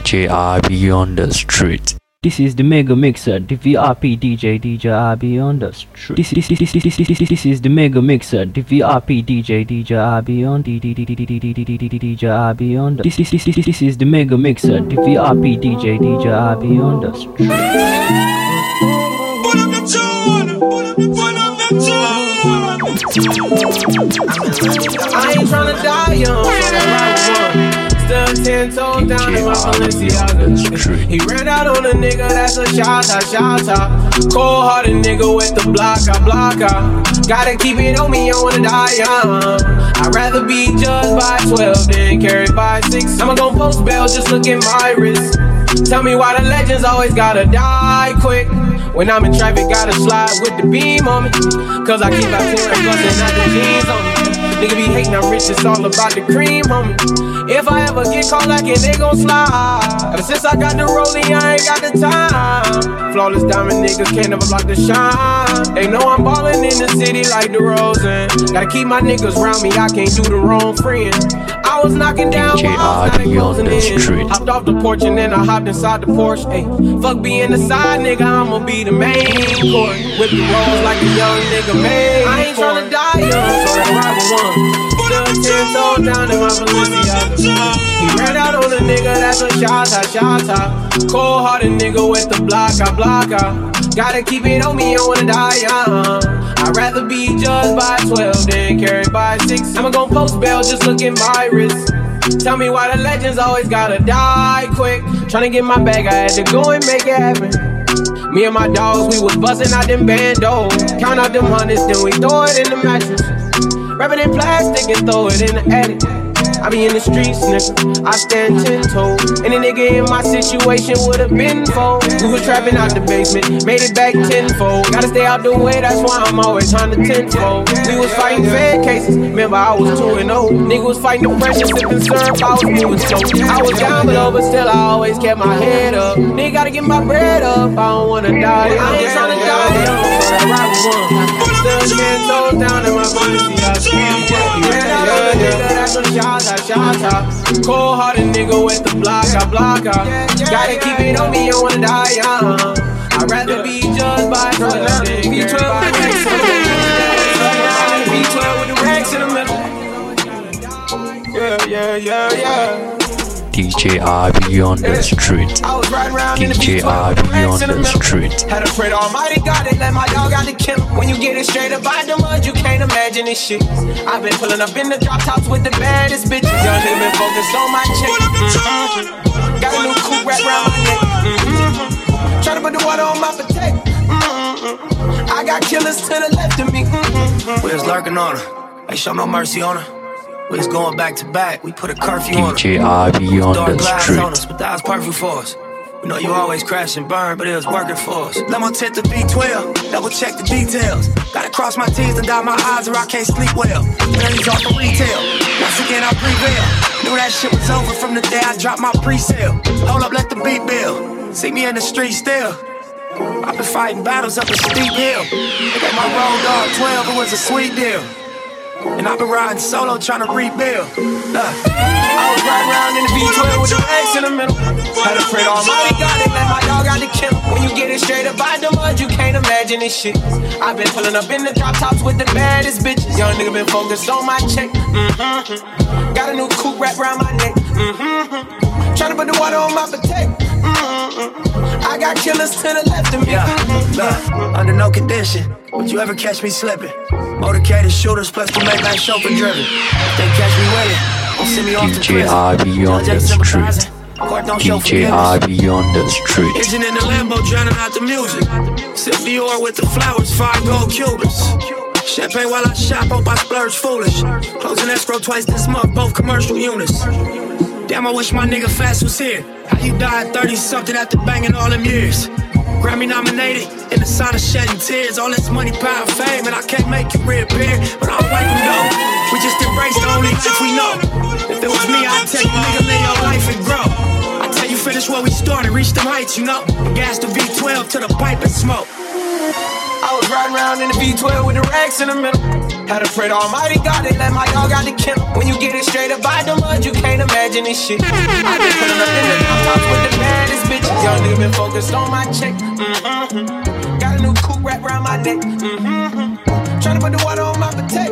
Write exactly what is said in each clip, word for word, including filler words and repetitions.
J R B on the street. This is the Mega Mixer, the V R P D J, D J R B on the street. This is this this this this this this is the Mega Mixer, the V R P D J, D J R B on D D D D D D D D D D J R B on the. This this this this this is the Mega Mixer, the V R P D J, D J R B on the street. I ain't tryna die young, still ten toes down in my Balenciaga. He ran out on a nigga, that's a shot, a shot, cold hearted nigga with the blocker, blocker. Gotta keep it on me, I wanna die young. I'd rather be judged by twelve than carried by six. I'ma gon' post bail, just look at my wrist. Tell me why the legends always gotta die quick. When I'm in traffic, gotta slide with the beam on me. Cause I keep out tearing, bustin' out the jeans on me. Nigga be hating, I'm rich, it's all about the cream, homie. If I ever get caught like it, they gon' slide. Ever since I got the rollie, I ain't got the time. Flawless diamond niggas can't never block the shine. They know I'm ballin' in the city like DeRozan. Gotta keep my niggas round me, I can't do the wrong friend. I was knocking down D J R B on the street. Hopped off the porch and then I hopped inside the Porsche. Ay, fuck being the side nigga, I'ma be the main court. Whip the rolls like a young nigga made. I ain't tryna die young, so I ride with one. Still ten toes down in my Balenciaga. He ran out on a nigga, that's a shot, a shot. Cold hearted nigga with the blocker, blocker. Gotta keep it on me, I wanna die young. I'd rather be judged by twelve than carried by six. I'ma gon' post bail, just look at my wrist. Tell me why the legends always gotta die quick. Tryna get my bag, I had to go and make it happen. Me and my dogs, we was bustin' out them bandos. Count out them hundreds, then we throw it in the mattress. Wrap it in plastic and throw it in the attic. I be in the streets, nigga, I stand ten toes. Any nigga in my situation would've been fold. We was trapping out the basement, made it back tenfold. Gotta stay out the way, that's why I'm always trying to tenfold. We was fighting fed cases, remember I was two and oh. Nigga was fighting depression, sipping syrup, I was moving slow. I was down below, but still I always kept my head up. Nigga gotta get my bread up, I don't wanna die. I ain't tryna die, so I ride with one. Still ten toes down in my Balenciaga. Yeah, yeah, yeah, that's a shot. Cold hearted nigga with the blocker, blocker. Gotta keep it on me, I wanna die young. I'd rather be judged by twelve than carried by six. B twelve with the racks in the middle. Yeah, yeah, yeah, yeah. D J R B on the street. D J R B on the street. Had to pray to Almighty God and let my dog out the kennel. When you get it straight up out the mud, you can't imagine this shit. I've been pulling up in the drop tops with the baddest bitches. Young nigga been focused on my chick. Mm-hmm. Got a new coupe wrapped around my neck. Mm-hmm. Tryna put the water on my potato. Mm-hmm. I got killers to the left of me. Mm-hmm. We was lurking on her. Ain't show no mercy on her. We was going back to back, we put a curfew on D J R B on the street. On us, but that was perfect for us. We know you always crash and burn, but it was working for us. Let my tip to B twelve, double check the details. Gotta cross my T's and dot my I's or I can't sleep well. Pennies off the retail, once again I prevail. Knew that shit was over from the day I dropped my pre-sale. Hold up, let the beat build. See me in the street still. I've been fighting battles up a steep hill. They got my road dog twelve, it was a sweet deal. And I've been riding solo trying to rebuild. Look, I was riding around in the V twelve with the racks in the middle. Had to pray to Almighty God and let my dog out the kennel. When you get it straight up out the mud, you can't imagine this shit. I've been pulling up in the drop tops with the baddest bitches. Young nigga been focused on my check. Mm-hmm. Got a new coupe wrapped around my neck. Mm-hmm. Tryna put the water on my potato. Mm-hmm. I got killers to the left of me. Yeah, look, under no condition would you ever catch me slipping. Motorcaded shooters plus the make like chauffeur driven. If they catch me with it, don't send me off to D J R B on the street. D J R B on the street. Engine in the Lambo drowning out the music. Sip Dior with the flowers, five gold Cubans. Champagne while I shop, hope I splurge foolish. Closing escrow twice this month, both commercial units. Damn, I wish my nigga Fast was here. How you died thirty something after banging all them years? Grammy nominated, in the sign of shedding tears. All this money, power, fame, and I can't make you reappear. But I'll wipe them though. We just embrace the only life we know. If it was me, I'd tell you, nigga, live your life and grow. I tell you, finish where we started, reach them heights, you know. Gas the V twelve to the pipe and smoke. I was riding around in the V twelve with the racks in the middle. Had to pray to Almighty God and let my dog out the kennel. When you get it straight up by the mud, you can't imagine this shit. I been pulling up in the top with the baddest bitches. Young nigga been focused on my check. Mm-hmm. Got a new coupe wrapped around my neck. Mm-hmm. Tryna put the water on my potato.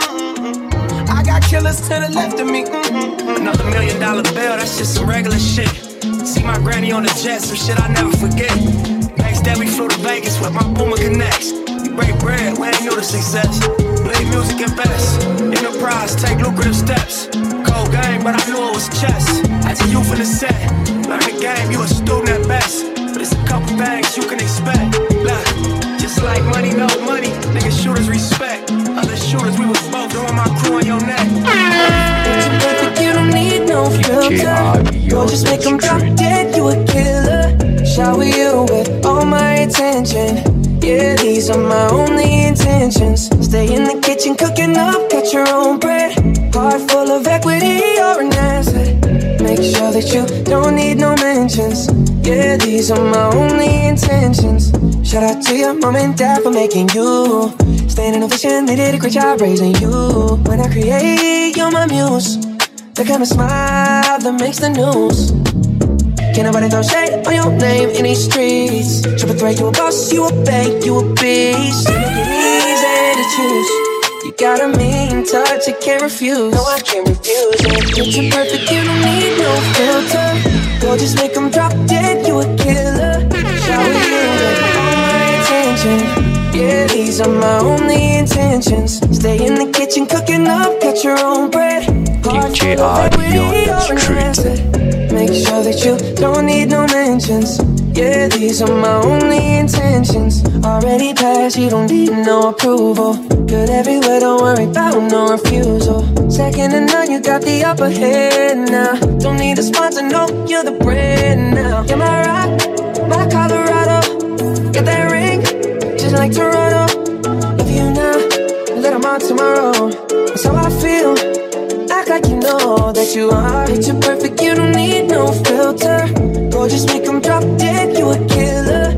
Mm-hmm. I got killers to the left of me. Mm-hmm. Another million dollar bill, that's just some regular shit. See my granny on the jet, some shit I never forget. Next day we flew to Vegas with my Boomer Connects. We break bread, we ain't new to success. Play music and best. Enterprise, take lucrative steps. Cold game, but I knew it was chess. As a youth in the set, learn the game, you a student at best. But it's a couple things you can expect. Look, just like money, no money, niggas shooters respect. Other shooters, we was both throwing my crew on your neck. Picture perfect, you don't need no filter. Go just make them drop dead, you a killer. Shower you with all my attention. Yeah, these are my only intentions. Stay in the kitchen cooking up, cut your own bread. Heart full of equity, you're an asset. Make sure that you don't need no mentions. Yeah, these are my only intentions. Shout out to your mom and dad for making you. Staying in a vision, they did a great job raising you. When I create, you're my muse. The kind of smile that makes the news. Can't nobody throw shade on your name in these streets. Triple threat, you a boss, you a bank, you a beast. You make it easy to choose. You got a mean touch, I can't refuse. No, I can't refuse it. Picture perfect, you don't need no filter. Go just make them drop dead, you a killer. Shower you with all my attention. Yeah, these are my only intentions. Stay in the kitchen cooking up, cut your own bread. D J Abi on the street. Make sure that you don't need no mentions. Yeah, these are my only intentions. Already passed, you don't need no approval. Good everywhere, don't worry about no refusal. Second to none, you got the upper hand now. Don't need a sponsor, no, you're the brand now. You're my rock, my Colorado. Got that ring, just like Toronto. Love you now, let them out tomorrow. That's how I feel. Act like you know that you are. Picture perfect, you don't need no filter. Go just make them drop dead, you a killer.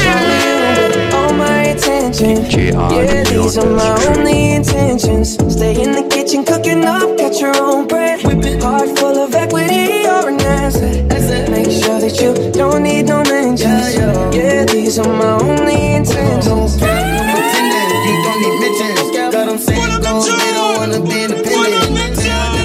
With all my attention. Yeah, these are my only intentions. Stay in the kitchen cooking up, got your own bread. Heart full of equity, you're an asset. Make sure that you don't need no mentions. Yeah, these are my only intentions. Pretending you don't need mentions. Got them saying go, they don't wanna be independent.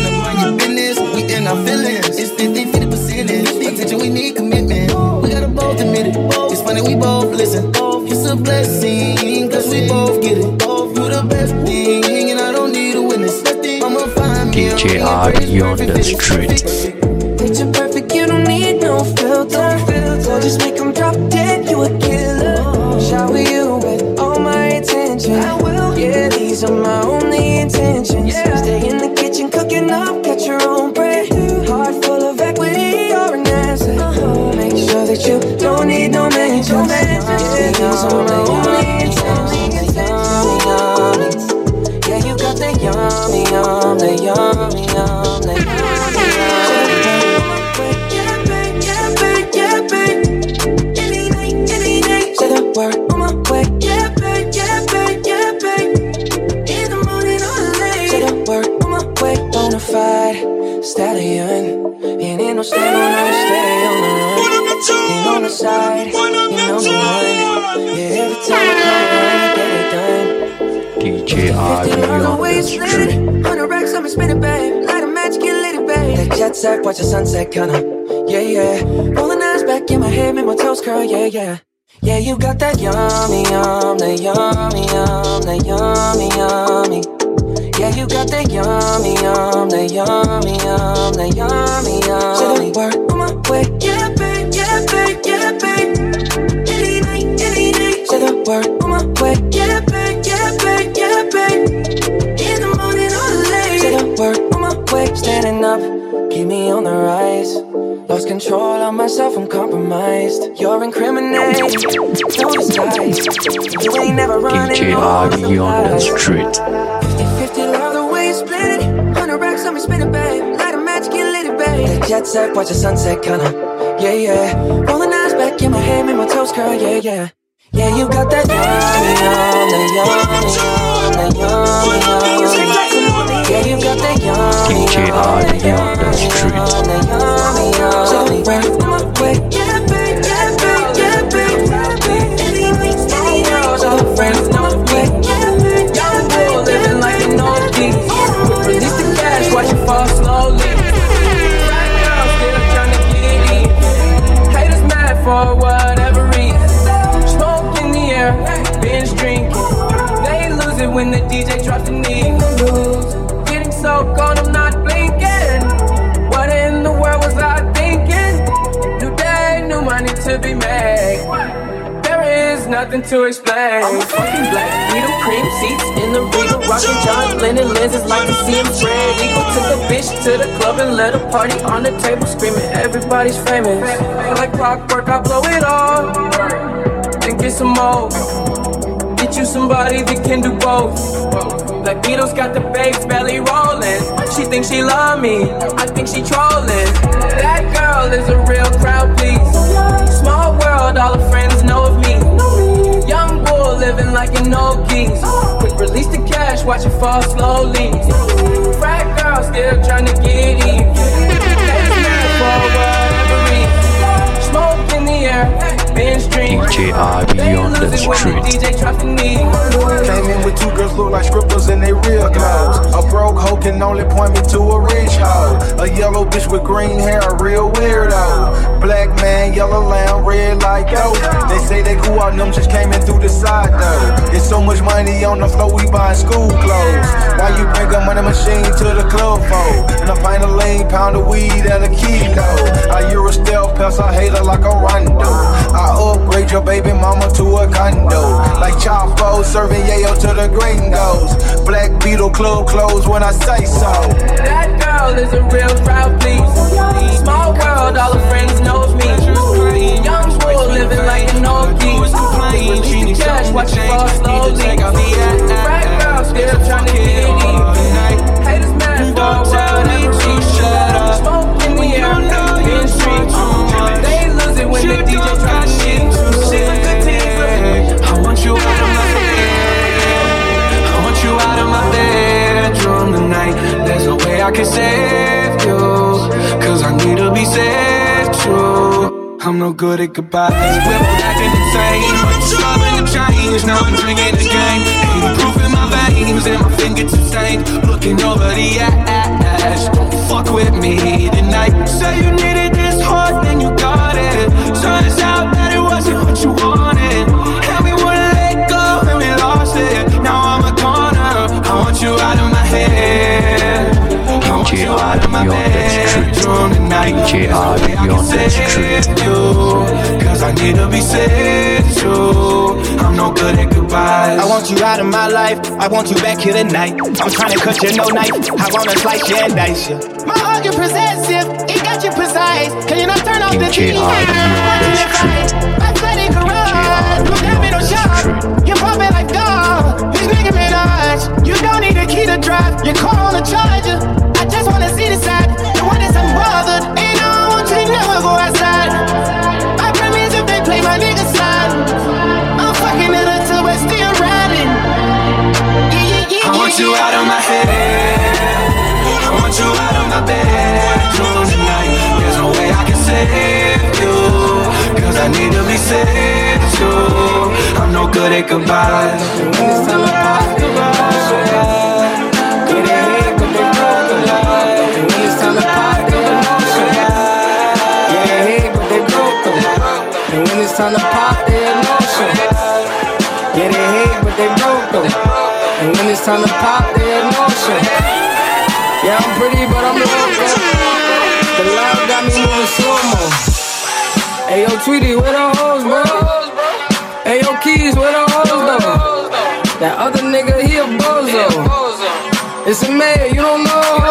In our feelings, it's fifty, fifty percentage. Attention, we need commitment. We gotta both admit it. It's funny, we both listen. It's a blessing, cause we both get it. You the best thing, and I don't need a witness. I'ma find me D J Abi on the street. Picture perfect, you don't need no filter. So just make them drop dead, you a killer. Shower you with all my attention. Yeah, these are my only intentions. Stay in the kitchen cooking up, got your own bread. Heart full of equity, you're an asset. Make sure that you don't need no mentions. Yeah, these are my only intentions. Yeah, you got that yummy, yum, that yummy, yum, that yummy, yum. Yeah, babe, yeah, babe, yeah, babe. Any night, any day. Say the word on my way. Yeah, babe, yeah, babe, yeah, babe. In the morning or late. Say the word on my way. Bonafide stallion. Ain't in no stable, no stay on the run. Ain't on the side, ain't on the run. Yeah, every time I come, I get it done. D J Abi on the street. Hundred racks, I'ma spin it, babe. Light a match, get lit, babe. That jet set, watch the sunset, kinda. Yeah, yeah. Rolling eyes back in my head, make my toes curl, yeah, yeah. Yeah, you got that yummy, yum, that yummy, yum, that yummy, yummy. Yeah, you got that yummy, yum, that yummy, yum, that yummy, yum. Say the word on my way. Yeah, babe, yeah, babe, yeah, babe. Any night, any day. Say the word on my way. Yeah, babe, yeah, babe, yeah, babe. In the morning or late. Say the word on my way. Standing up, keep me on the rise. Lost control of myself, I'm compromised. You're incriminating, no disguise. You ain't never running. D J Abi on the street. fifty fifty, love the way you split it. Hundred racks on me, spin it, babe. Light a match, get lit, babe. That jet set, watch the sunset, kinda. Yeah, yeah. Rolling eyes back in my head, make my toes curl, yeah, yeah. Yeah, you got that yummy, yum, that yummy, yum. Yeah, you got that yummy. D J Abby on the street. Young bull living like an old geek. Release the cash, watch it fall slowly. Black girl still trying to get in. Haters mad for whatever reason. Smoke in the air, binge drinking. They lose it when the D J drops the knee. Getting so cold, I'm not blinking. What in the world was I thinking? New day, new money to be made. There is nothing to explain. I'm a fucking black Beetle, cream seats in the Regal, rocking John Lennon lenses like to see him spread eagle. Took a bitch to the club and let a party on the table, screaming everybody's famous. Like clockwork, I blow it all and get some more. Get you somebody that can do both. Black Beatles got the babes belly rolling. She thinks she love me, I think she trolling. That girl is a real crowd, please. Small world, all her friends know of me. Young bull living like an old geese. Quick release the cash, watch it fall slowly. Frat girl still trying to get in. For whatever reason. Smoke in the air, binge drink. D J Abby on the street. Came in with two girls look like strippers in they real clothes. A broke hoe can only point me to a rich hoe. A yellow bitch with green hair, a real weirdo. Black man, yellow lamb, red like yo. They say they cool out, them just came in through the side though. There's so much money on the floor, we buying school clothes. Why you bring a money machine to the club for? And a pint of lean, pound of weed at a kilo. I Euro stealth pest, I hate her like a rondo. I upgrade your baby mama to a condo. Like Chapo, serving yayo to the gringos. Black Beetle club clothes when I say so. That girl is a real crowd, please. Small world, all her friends knows me. Young bull living like an old geese. Release the cash, watch it fall slowly. Frat girl still trying to get in. Haters mad for whatever reason. Smoke in the air, in streets. They lose it when the D J try to shit. I want you out of my bed. I want you out of my bedroom tonight. There's no way I can save you, cause I need to be saved true. I'm no good at goodbyes. We're both acting insane, but you're struggling to change. Now I'm drinking again. eighty proof in my veins and my fingertips stained. Looking over the ash. Don't fuck with me tonight. Say you needed this hard, then you got it. Turns out that it wasn't what you wanted. And we wouldn't let go, and we lost it. Now I'm a corner. I want you out of my head. I want you out of my bedroom tonight. D J Abby on the street. Cause I need to be saved too. I'm no good at goodbyes. I want you out of my life. I want you back here tonight. I'm trying to cut you no knife. I wanna slice you and dice you. My heart, you're possessive. It got you precise. Can you not turn off the T V? D J Abby on the street. Athletic garage. Look at me, no shot. You're pumping like dog. He's making me dodge. You don't need a key to drive. Your car on the charger. I just wanna see the side. The one that's unbothered. And I don't want you to never go outside. I promise if they play my nigga slide, I'm fucking it up till we're still riding. Yeah, yeah, yeah, I want you out of my head. I want you out of my bedroom tonight. There's no way I can save you, cause I need to be saved too. I'm no good at goodbyes. When it's time to pop goodbye. Get ahead, but they broke the line. When it's time to pop goodbye. Get ahead, but they broke the line. And when it's time to pop their emotion, yeah, they hate, but they broke them. And when it's time to pop their emotion, yeah, I'm pretty, but I'm loco. The loud got me moving slow-mo. Hey, yo, Tweety, where the hoes, bro? Hey, yo, Keys, where the hoes, though? That other nigga, he a bozo. It's a mayor, you don't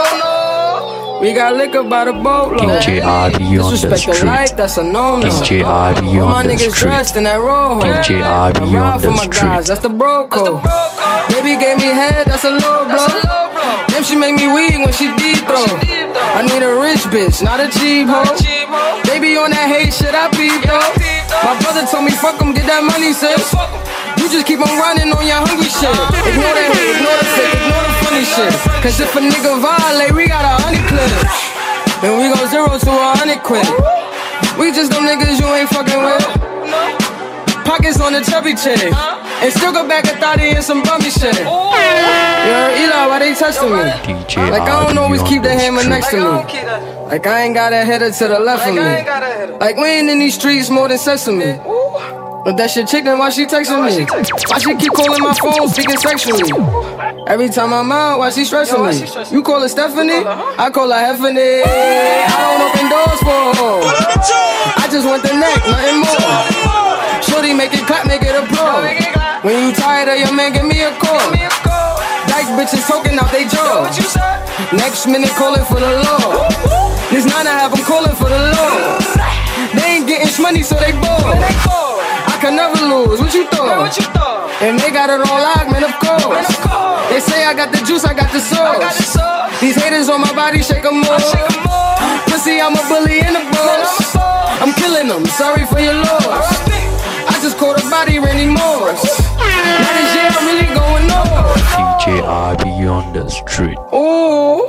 know. We got liquor by the boatload. D J Abby on the street. Life, that's a no-no. D J Abby on the street. In that row. D J Abby on the street. That's the bro code. Baby gave me head, that's a low blow. Then she make me weak when she deep throw. I need a rich bitch, not a cheap hoe. Baby on that hate shit, I peep though. My brother told me fuck him, get that money, sis. You just keep on running on your hungry shit. Ignore that hate, ignore the fake, ignore the funny shit. Cause if a nigga violate, we got a hundred clips. Then we go zero to a hundred quid. We just them niggas you ain't fucking with. Pockets on the chubby chick. And still go back a thotty and some bummy shit. Yo, Eli, why they testing me? Like I don't always keep the hammer next to me. Like I ain't got a header to the left of me. Like we ain't in these streets more than sesame. But that shit chicken, why she texting me? Why she keep calling my phone, speaking sexually? Every time I'm out, why she stressing me? You call her Stephanie, I call her Heffany. I don't open doors for her. I just want the neck, nothing more. Shorty make it clap, make it applaud. When you tired of your man, give me a call. Dyke bitches talking out they jaw. Next minute calling for the law. This nine I have them calling for the law. They ain't getting money so they bored. I can never lose, what you thought? And they got it on lock, man, of course. They say I got the juice, I got the sauce. These haters on my body, shake them more. Pussy, I'm a bully and a boss. I'm killing them, sorry for your loss. I just caught a body, Randy Moss. Now this year I'm really going on. D J R B on the street. Ooh.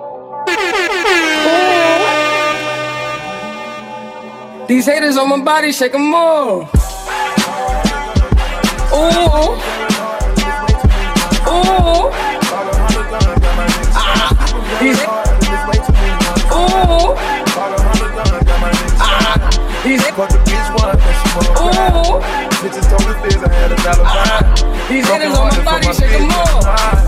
Ooh. These haters on my body, shake them more. Ooh. Ooh. Ah. These Ooh. Ah. These Ooh. These haters on my body, shake them more.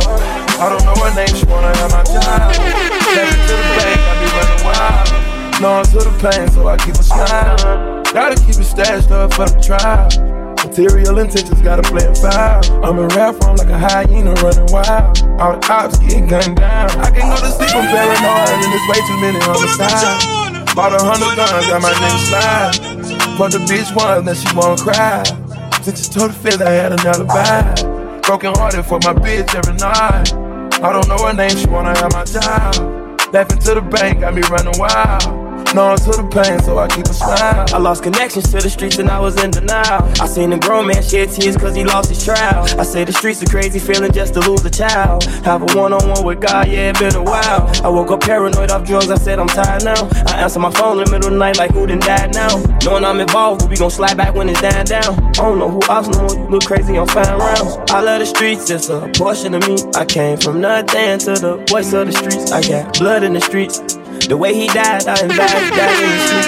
I don't know her name, she wanna have my time. Take it to the bank, I be running wild. No, I'm to the pain, so I keep a smile. Gotta keep it stashed up for the trial. Material intentions gotta play it foul. I'm in rap form like a hyena running wild. All the cops getting gunned down. I can't go to sleep, I'm paranoid, and there's way too many homicides. Bought a hundred guns, got my nigga slide. But the bitch won, then she won't cry. Since she told the feds I had an alibi. Broken hearted for my bitch every night. I don't know her name, she wanna have my child. Laughing to the bank, got me running wild. No, I'm to the pain, so I keep a smile. I lost connections to the streets and I was in denial. I seen a grown man shed tears cause he lost his trial. I say the streets are crazy feeling just to lose a child. Have a one-on-one with God, yeah, it been a while. I woke up paranoid off drugs, I said I'm tired now. I answer my phone in the middle of the night like who done died now. Knowing I'm involved, but we gon' slide back when it's down down. I don't know who else, no more, you look crazy on fine rounds. I love the streets, it's a portion of me. I came from nothing to the voice of the streets. I got blood in the streets. The way he died, I invited that in the street.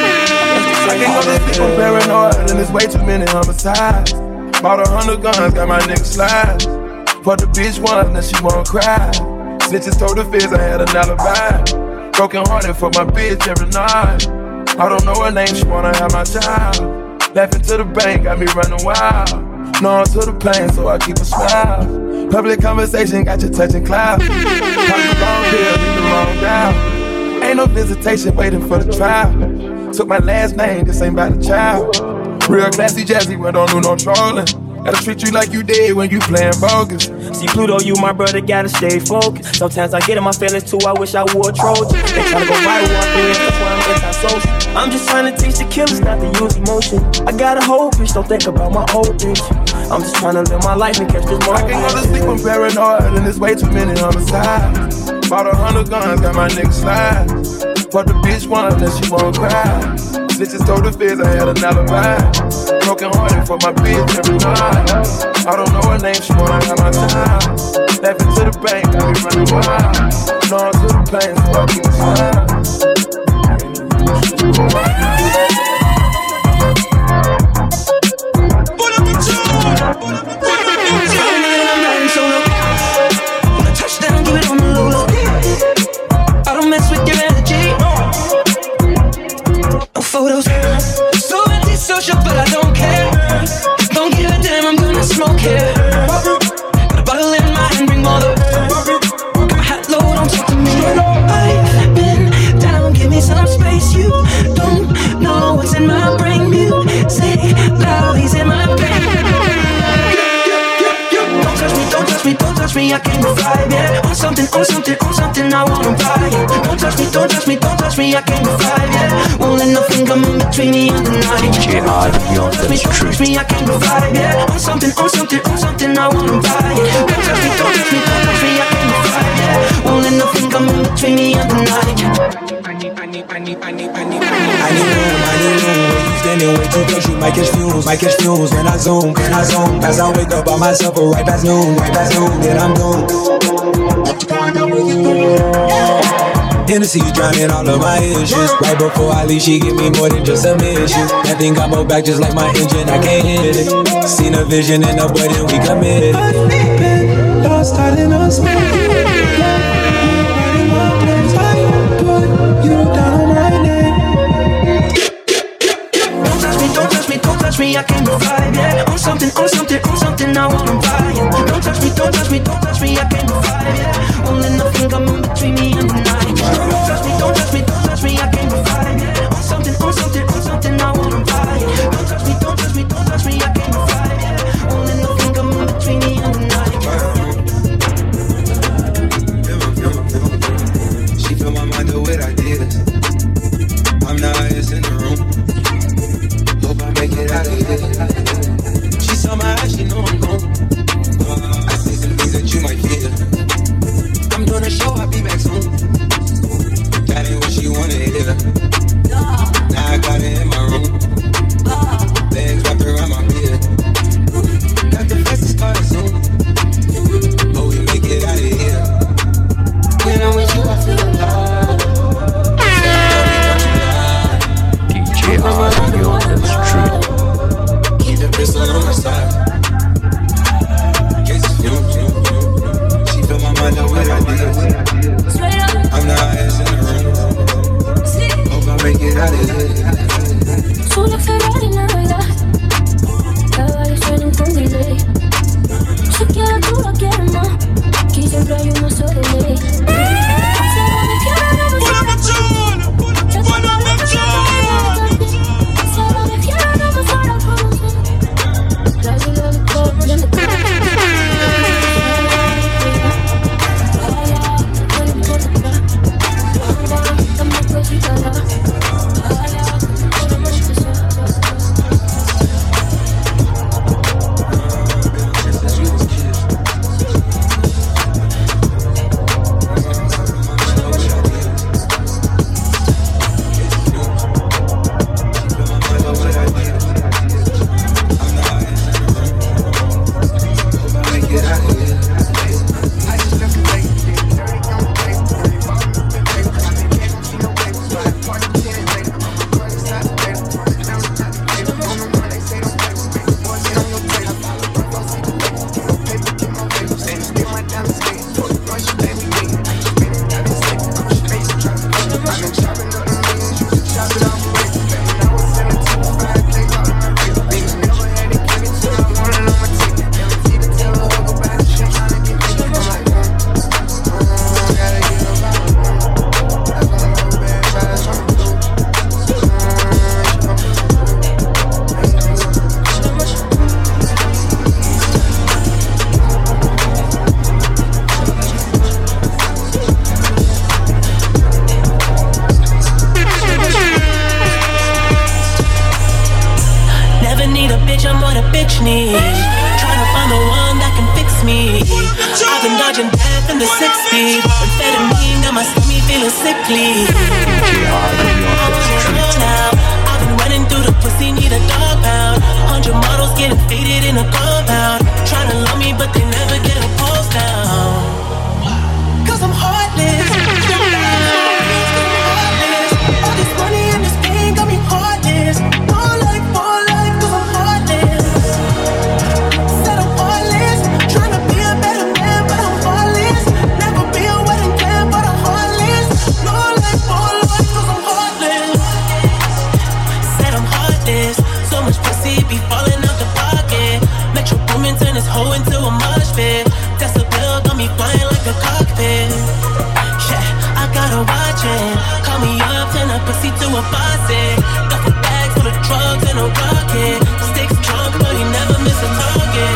I can't go to sleep, I'm paranoid, and there's way too many homicides. Bought a hundred guns, got my nigga slide. But the bitch won, then she won't cry. Snitches told the feds I had an alibi. Broken hearted for my bitch every night. I don't know her name, she wanna have my child. Laughing to the bank, got me running wild. No, I'm to the pain, so I keep a smile. Public conversation got you touching clouds. Pop the wrong pill, leave the wrong down. Ain't no visitation waiting for the trial. Took my last name, this ain't about a child. Real classy jazzy, but don't do no trolling. Gotta treat you like you did when you playing bogus. See Pluto, you my brother, gotta stay focused. Sometimes I get in my feelings too, I wish I wore a Trojan. They tryna go viral on things, that's why I'm anti-social. I'm just trying to teach the killers not to use emotion. I got a whole bitch, don't think about my old bitch. I'm just trying to live my life and catch this moment. I can't go to sleep, I'm paranoid, and there's way too many homicides. Bought a hundred guns, got my nigga slide. But the bitch won, then she won't cry. Snitches told the feds I had an alibi. Broken hearted for my bitch every night. I don't know her name, she wanna have my child. Laughing to the bank, I be running wild. No, I'm to the pain, so I keep a smile. Photos, so anti-social, but I don't care. Don't give a damn, I'm gonna smoke here. Got a bottle in my hand, bring more. Got my hat low, don't talk to me. I've been something I wanna buy. Don't touch me, don't touch me, don't touch me, I can't revive, yeah. Won't let nothing come in between me and the night. D J Ivy on the Don't touch me, I can't revive, yeah. On something, on something, on something I wanna buy. Don't touch me, don't touch me, don't touch me, I can't revive, yeah. Won't let nothing come in between me and the night. I need, I need, I need, I need, I need, I need, I need room, I need room. When you standing way too close, you might catch fumes, might catch fumes. When I zoom, when I zoom, as I wake up by myself, or right past noon, right past noon, then I'm doomed. Hennessy drowning all of my issues. Right before I leave, she give me more than just a mission. That thing got my back just like my engine, I can't hit it. Seen a vision in the button, we committed. Lost out in a spin. Don't touch me, I can't revive, yeah. On something, on something, on something I wanna buy, yeah. Don't touch me, don't touch me, don't touch me, I can't revive, yeah. Won't let nothing come in between me and the night. Don't touch me, don't touch me, don't touch me, I can't revive, yeah. On something, on something, on something I wanna buy, yeah. Don't touch me, don't touch me, don't touch me, I can't revive, yeah. Won't let nothing come in between me and the night. She fill my mind up with ideas. I'm the highest in the room. Hope I make it out of here. She saw my eyes, she know I'm gone. Uh, I see some things that you might fear. I'm doing a show, I'll be back soon. That ain't what she wanna hear. Now I got it in my room. Legs wrapped around my beard. Got the fastest car soon. Hope we make it out of here. When I'm with you, I feel alive. D J Ivy on the street. Keep the pistol on my side. Case it's you, you, you. She fill my mind up with ideas. I'm the highest in the room. Hope I make it out of here. Sulla Ferrari Navidad, caballos suenan con delay. Si quieres tú lo quieres más, aquí siempre hay uno solo ley.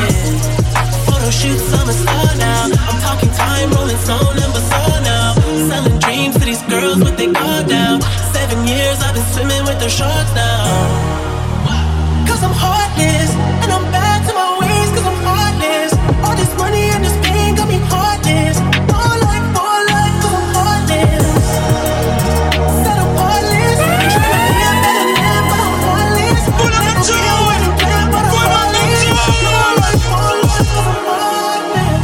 Shoot summer star now. I'm talking time rolling stone number four now. years I've been swimming with the sharks now. Cause I'm heartless, and I'm back to my ways cause I'm heartless. All this money and this pain got me heartless. More life, more life cause I'm heartless. Said I'm heartless, trying to be a better man but I'm heartless. Pull up the two, but I'm heartless. More life, more life cause I'm heartless.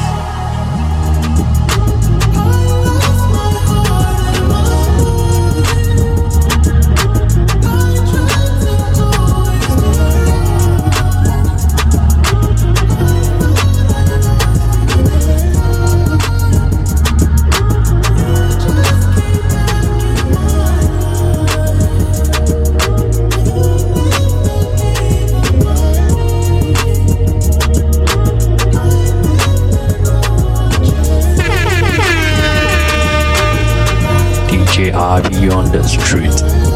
D J R B on the street.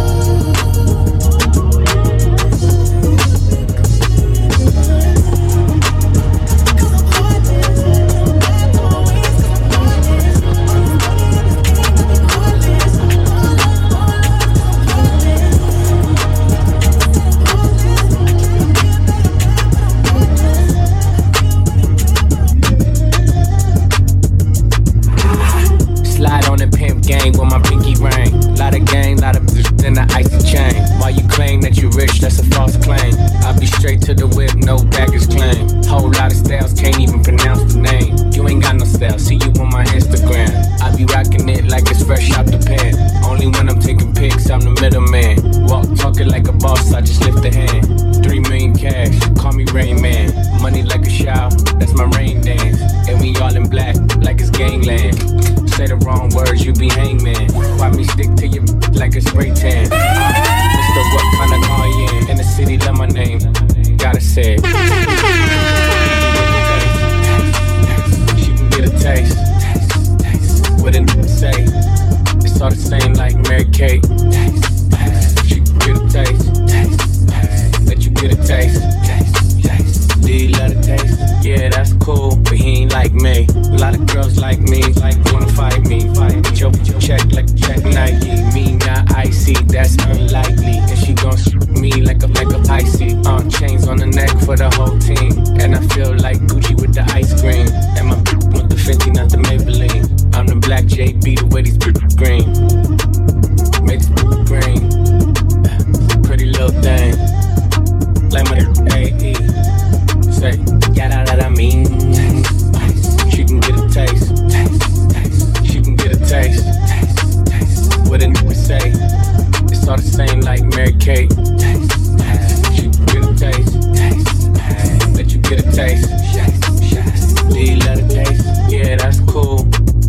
Slide on the pimp gang with my pinky ring. Lot of gang, lot of bitches in the icy chain. While you claim that you rich, that's a false claim. I be straight to the whip, no baggage claim. Whole lot of styles, can't even pronounce the name. You ain't got no style, see you on my Instagram. I be rocking it like it's fresh out the pan. Only when I'm taking pics, I'm the middleman. Walk talking like a boss, I just lift a hand. Three million cash, call me Rain Man. Money like a shower, that's my rain dance. And we all in black, like it's gangland. Say the wrong words, you be hangman. Why me stick to you like a spray tan? Uh, Mister What kind of car you in? In the city, love my name. Gotta say it. She can get a taste. What a nigga say. It's all the same like Mary Kate. She can get a taste. Let you get a taste. Do you love the taste? Yeah, that's cool, but he ain't like me. A lot of girls like me, like wanna fight me. Fight your check like check Nike. Me not icy, that's unlikely. And she gon' shoot me like a like a Pisces. Uh, chains on the neck for the whole team. And I feel like Gucci with the ice cream. And my with the Fenty, not the Maybelline. I'm the black J B, the way these green. Makes green. Pretty little thing. Like my A E. Say, yada that I mean. She can get a taste. She can get a taste. What a nigga say. It's all the same like Mary Kate. She can get a taste. Let you get a taste. Do you love the taste? Yeah, that's cool.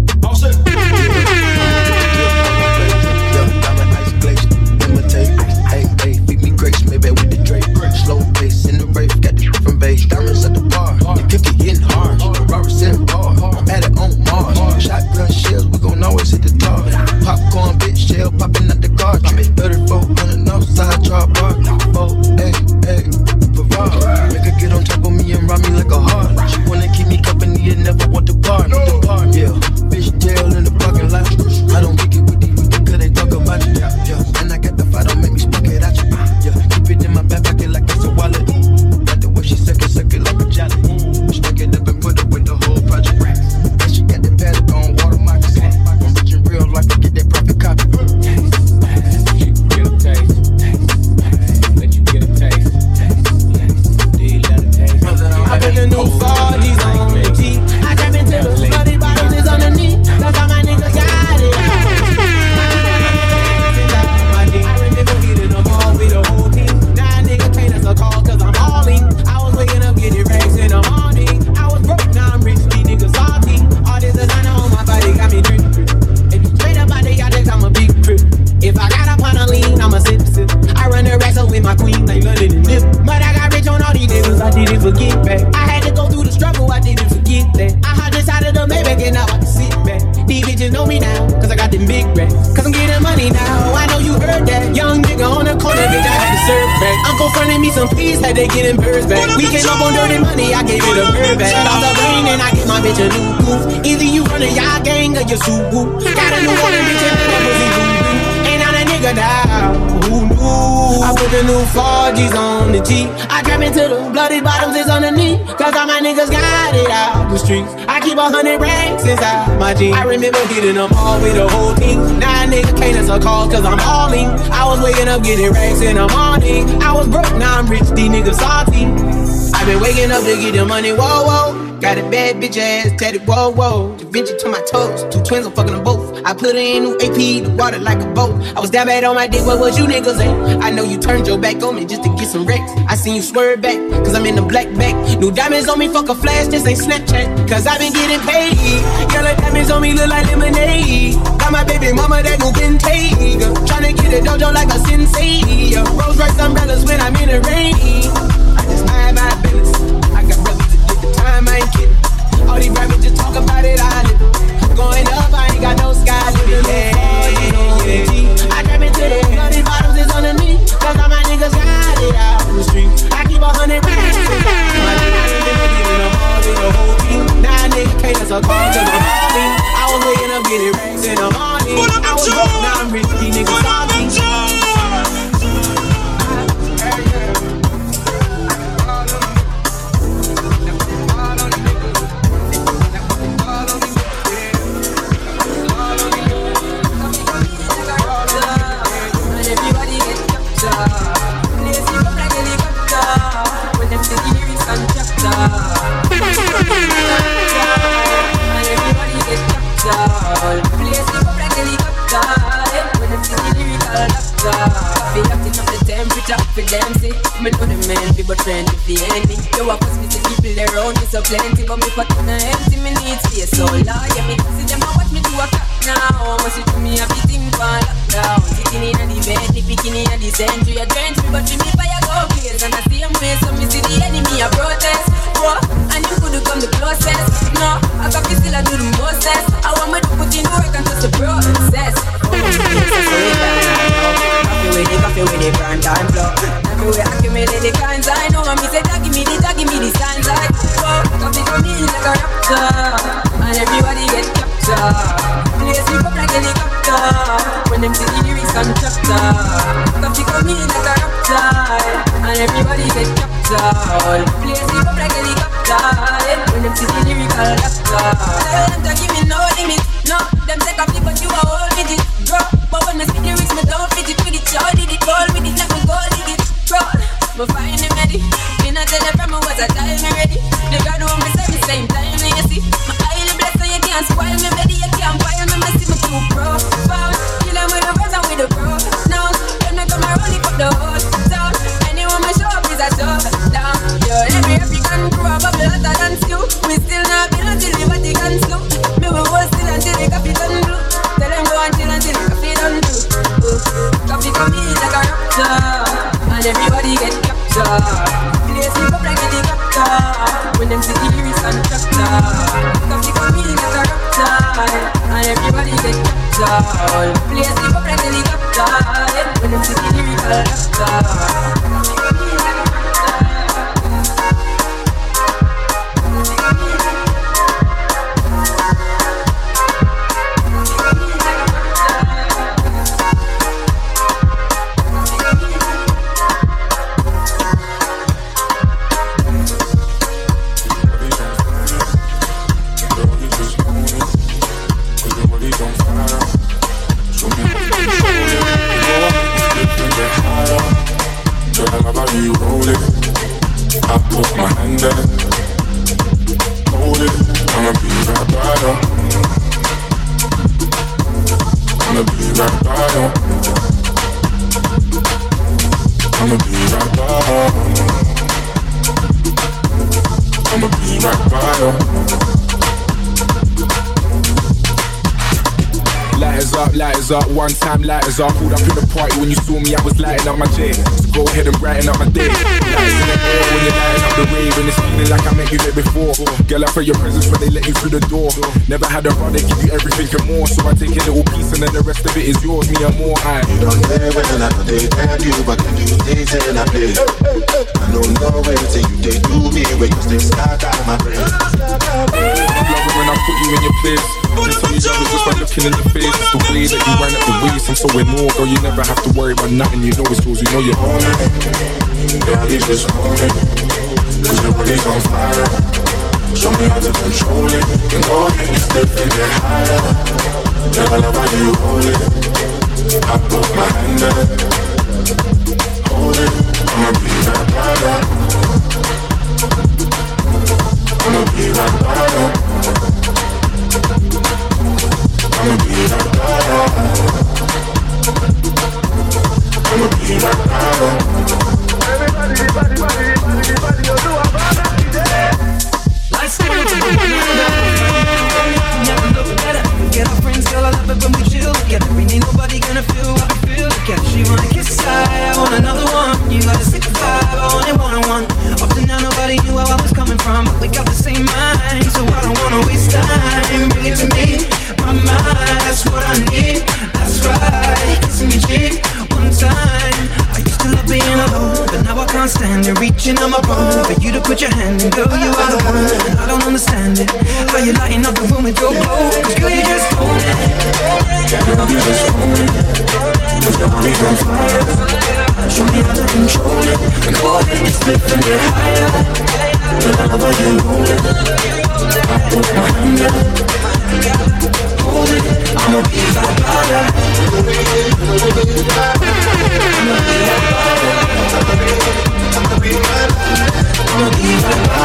Hey, hey, feed me grapes, maybe with the Drake. Slow pace in the race, got the different bass. Diamonds at the bar, the cookie getting hard. Robert's in bar, I'm at it on Mars. Shotgun shells, we gon' always hit the tar. Popcorn, bitch, shell popping out the car. thirty-four hundred outside, drop bar. Oh, hey, hey, Pavard. Make her get on top of me and ride me like a heart. She wanna keep me company and never want to part. Yeah, fish tail in the parking lot. I don't kick it with these weekend cause they talk about you. Yeah, and I got the fight, don't make me spark it at you. Yeah, keep it in my back pocket like it's a wallet. Like the way she suck it, suck it like a jelly. Stack it up and put it with the whole project. And she got the paddock on water moccasin. I'm rich in real life, I get that profit copy. She can get a taste. Let you get a taste. Do you love the taste? I put the new forties on the G. I trap into the bloody bottles is underneath. That's how my niggas got it. I remember getting them all with the whole team. Now a nigga can't answer call cause I'm all in. I was waking up getting racks in the morning. I was broke, now I'm rich, these niggas salty. All this designer on my body got me drip, drip. If you straight up out there, y'all think I'm a big trip. If I got up on a lean, I'm a sip, sip. I run the racks up with my queen like London and Nip. But I got rich on all these niggas, I didn't forget back. I had to go through the struggle, I didn't forget that. I had decided to make back and now I can sit back. These bitches know me now, cause I got them big racks. Cause I'm getting money now, I know you heard that. Young nigga on the corner, bitch, I had to serve back. Uncle fronted me some peas, had to get them birds back. We came up on dirty money, I gave it a bird back. Lost the brain and I get my bitch a new goof. Either you run a y'all gang or you Subaru. Got a new one, bitch, and I'm a pussy boo. Ain't on a nigga now. the new four G's on the G. I trap into the bloody bottoms is underneath. Cause all my niggas got it out the streets. I keep a hundred racks inside my jeans. I remember hitting them all with the whole team. Now a nigga can't answer calls cause I'm all in. I was waking up getting racks in the morning. I was broke, now I'm rich, these niggas salty. I been waking up to get the money, whoa, whoa. Got a bad bitch ass, tatted, whoa, whoa. Da Vinci to my toes, two twins, I'm fucking them both. I put her in new A P, the water like a boat. I was down bad on my dick, what was you niggas at? I know you turned your back on me just to get some wrecks. I seen you swerve back, cause I'm in the black back. New diamonds on me, fuck a flash, this ain't Snapchat. Cause I been getting paid. Yellow diamonds on me look like lemonade. Got my baby mama that gon' Bentayga. Tryna get a dojo like a sensei. Rolls Royce umbrellas when I'm in the rain. I just mind my business. I got brothers to get the time, I ain't kidding. All these rappers just talk about it, I live it. Going up, I ain't got no sky limit. Yeah, yeah, yeah. I trap into the bloody bottoms is underneath. Cause all my niggas got it out in the street. I keep a hundred racks. My niggas never giving them all with the whole team. Now a nigga can't answer call cause I'm falling. I was waking up getting racks in the morning. I was broke, now I'm rich, these niggas salty. For them say, me know the man be but friend if the enemy. You walk with me, see people around me so plenty, but me fucking a empty, me need space so low. Yeah, me see them a watch me do a clock now. Must you do me a big thing for lockdown. Sitting in a the bed, the bikini a the century. You drench me, but me fire go place. And I see them way, so me see the enemy a protest. Whoa, and you could come the closest. No, I got me still a do the mostest. I want me to put in work and just the process. Oh, my goodness, so we can coffee with the coffee with the brand time flow. Coffee with accumulate the kinds I know. And me say, that give me the, that give me the signs I whoa, coffee come in like a raptor. And everybody get captured. Place me up like a helicopter. When them see the lyrics and chapter. Coffee come in like a raptor. And everybody get captured. Place me up like a helicopter. When them see the lyrical chapter. Tell them to give me no limit. No, them take a flip but you a whole midget. Bro, but when I speak the lyrics me don't fit it with it. Y'all did it, goal with it, like me goal dig it. Bro, but find them ready. Me not tell them from me was a time me ready. They got to me say me same time me you see. My highly blessed so you can't spoil me ready. You can't fire me, me see me too profound. Kill them with the bros and with the bro. Now, them they come around if up the whole town. Anyone me show up is a showdown. Yo, every African crew a bubble hotter than stew. We still not build until the Vatican slow. Me will hold still until the coffee done blue. Tell them go until until the coffee done blue. Uh, coffee come in like a raptor. And everybody get captured. Place me up like a helicopter. When them see the lyrics and chapter. Coffee come in like a raptor. And everybody get captured. Place me up like a helicopter. When them see the lyrical chapter. Coffee come in like a raptor. I put my hand there, hold it, I'ma be right by you. I'ma be right by you. I'ma be right by you. I'ma be right by you. Lighters up, lighters up, one time lighters up. Pulled up in the party when you saw me, I was lighting up my J. So go ahead and brighten up my day. Lights in the air when you're lighting up the rave. And it's feeling like I met you there before. Girl, I felt your presence when they let you through the door. Never had a run, they give you everything and more. So I take a little piece and then the rest of it is yours, me and more. I You don't say when I know they tell you, but can you stay in a place? I don't know where say you they do me, where you stay stuck out of my brain. I love it when I put you in your place. Can tell you love is just by looking in your face. It's the way that you wind up the waist. And so we know, girl, you never have to worry about nothing. You know it's yours, you know you own it. Yeah, you just own it. Cause your body's on fire. Show me how to control it. Can go ahead and step in it higher. Never love how you hold it. I put my hand up. Hold it. I'ma be right by that. I'ma be right by that. I'ma be right by that. I'ma be right by that. Everybody, everybody, everybody, everybody, you do a bad Life's going to be never look better. Get our friends, girl, I love it when we chill together. We ain't nobody gonna feel what we feel together. She wanna kiss I, I want another one. You got a sick vibe, I want it one-on-one. Up to now nobody knew where I was coming from, but we got the same mind, so I don't wanna waste time. Bring it to me, my mind, that's what I need. That's right, kissing your cheek one time. I used to love being alone, but now I can't stand it. Reaching on my phone for you to put your hand in. Girl, you are the one, and I don't understand it. How you lighting up the room with your glow? Cause girl, you just own it. Girl, you just own it. Cause your body's on fire. Show me how to control it. Go ahead and split and get higher. Girl, I love how you hold it. I put my hand up. Hold it. I'ma be right by that. I'ma be right by that. I'ma be right by that. I'ma be right by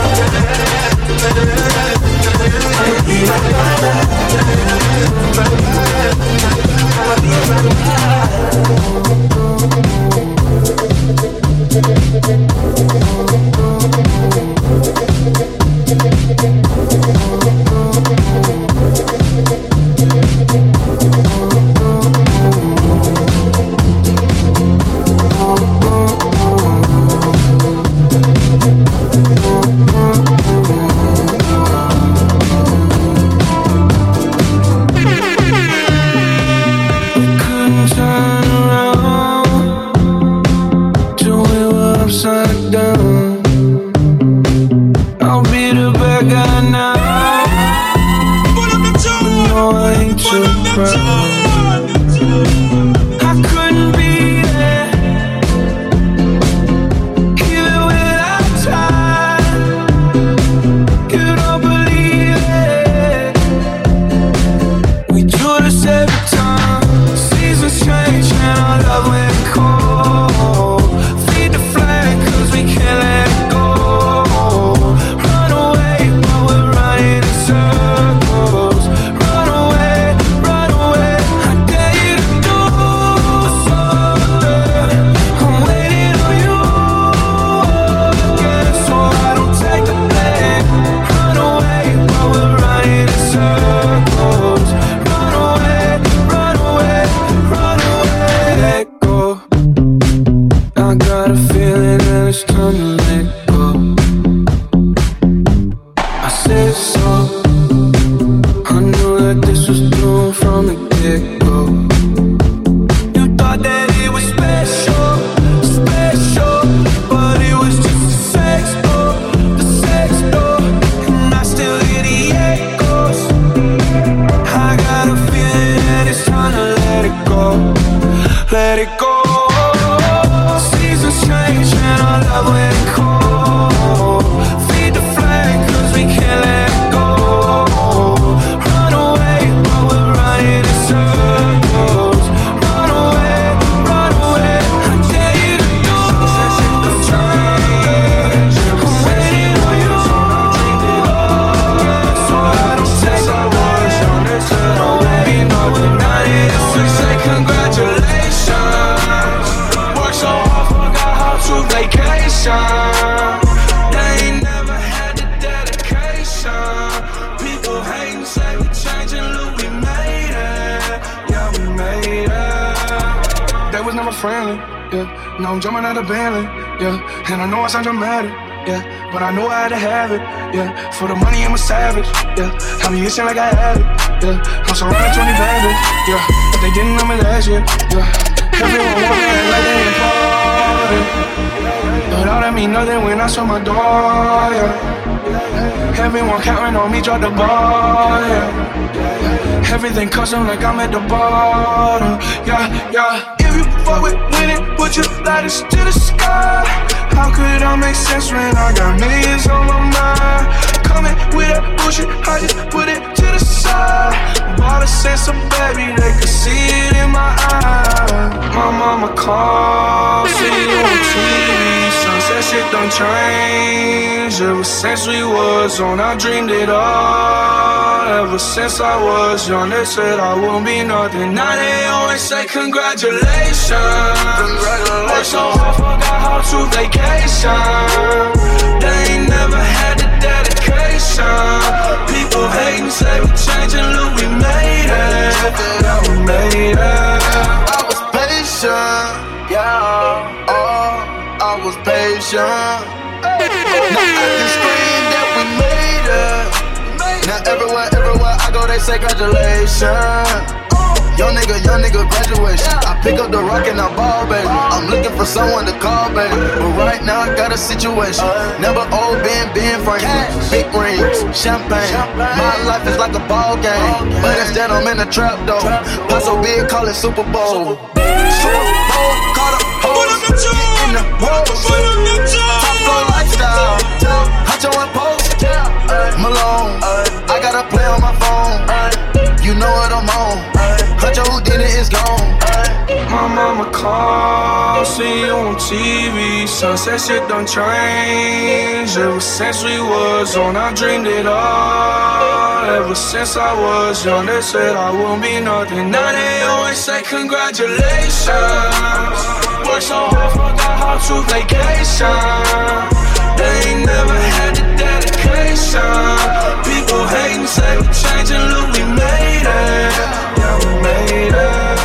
friendly, yeah. Now I'm jumping out of Bentley, yeah. And I know I sound dramatic, yeah. But I know I had to have it, yeah. For the money, I'm a savage, yeah. I be itching like I had it, yeah. I'm surrounded twenty baggage, yeah. But they didn't know me last year, yeah. Everyone want it like they important, but all that mean nothing when I saw my door, yeah. Everyone counting on me, drop the ball, yeah. Everything custom like I'm at the bottom, yeah, yeah. If you fuck with winning, put your lighters to the sky. How could I make sense when I got millions on my mind? Coming with that bullshit, I just put it to the side. Bought a sense of baby, they could see it in my eyes. My mama called, see you on T V. Sunset shit done changed. Ever since we was on, I dreamed it all. Ever since I was young, they said I won't be nothing. Now they always say congratulations. Congratulations. Worked so hard, forgot how to vacation. They ain't never had the dedication. People hating, say we changing, look, we made it. Yeah, we made it. I was patient, yeah. Oh, I was patient. Now I can scream that we made it. Now everywhere, everywhere I go, they say congratulations. Young nigga, young nigga, graduation. I pick up the rock and I ball, baby. I'm looking for someone to call, baby. But right now I got a situation. Never old Ben, Ben Franklin. Big rings, champagne. My life is like a ball game, but instead I'm in a trap though. Paso big, call it Super Bowl. Super Bowl, call the hoes. In the rose. Top floor lifestyle. Hot and post. Malone. I got a play on my phone. You know what I'm on. Cut your who did it is gone. My mama called, see you on T V. Sunset shit done changed. Ever since we was on, I dreamed it all. Ever since I was young, they said I won't be nothing. Now they always say congratulations. Worked so hard, forgot how to vacation. They ain't never had the dedication. People hating, say we changing, look, we made it. Yeah, we made it.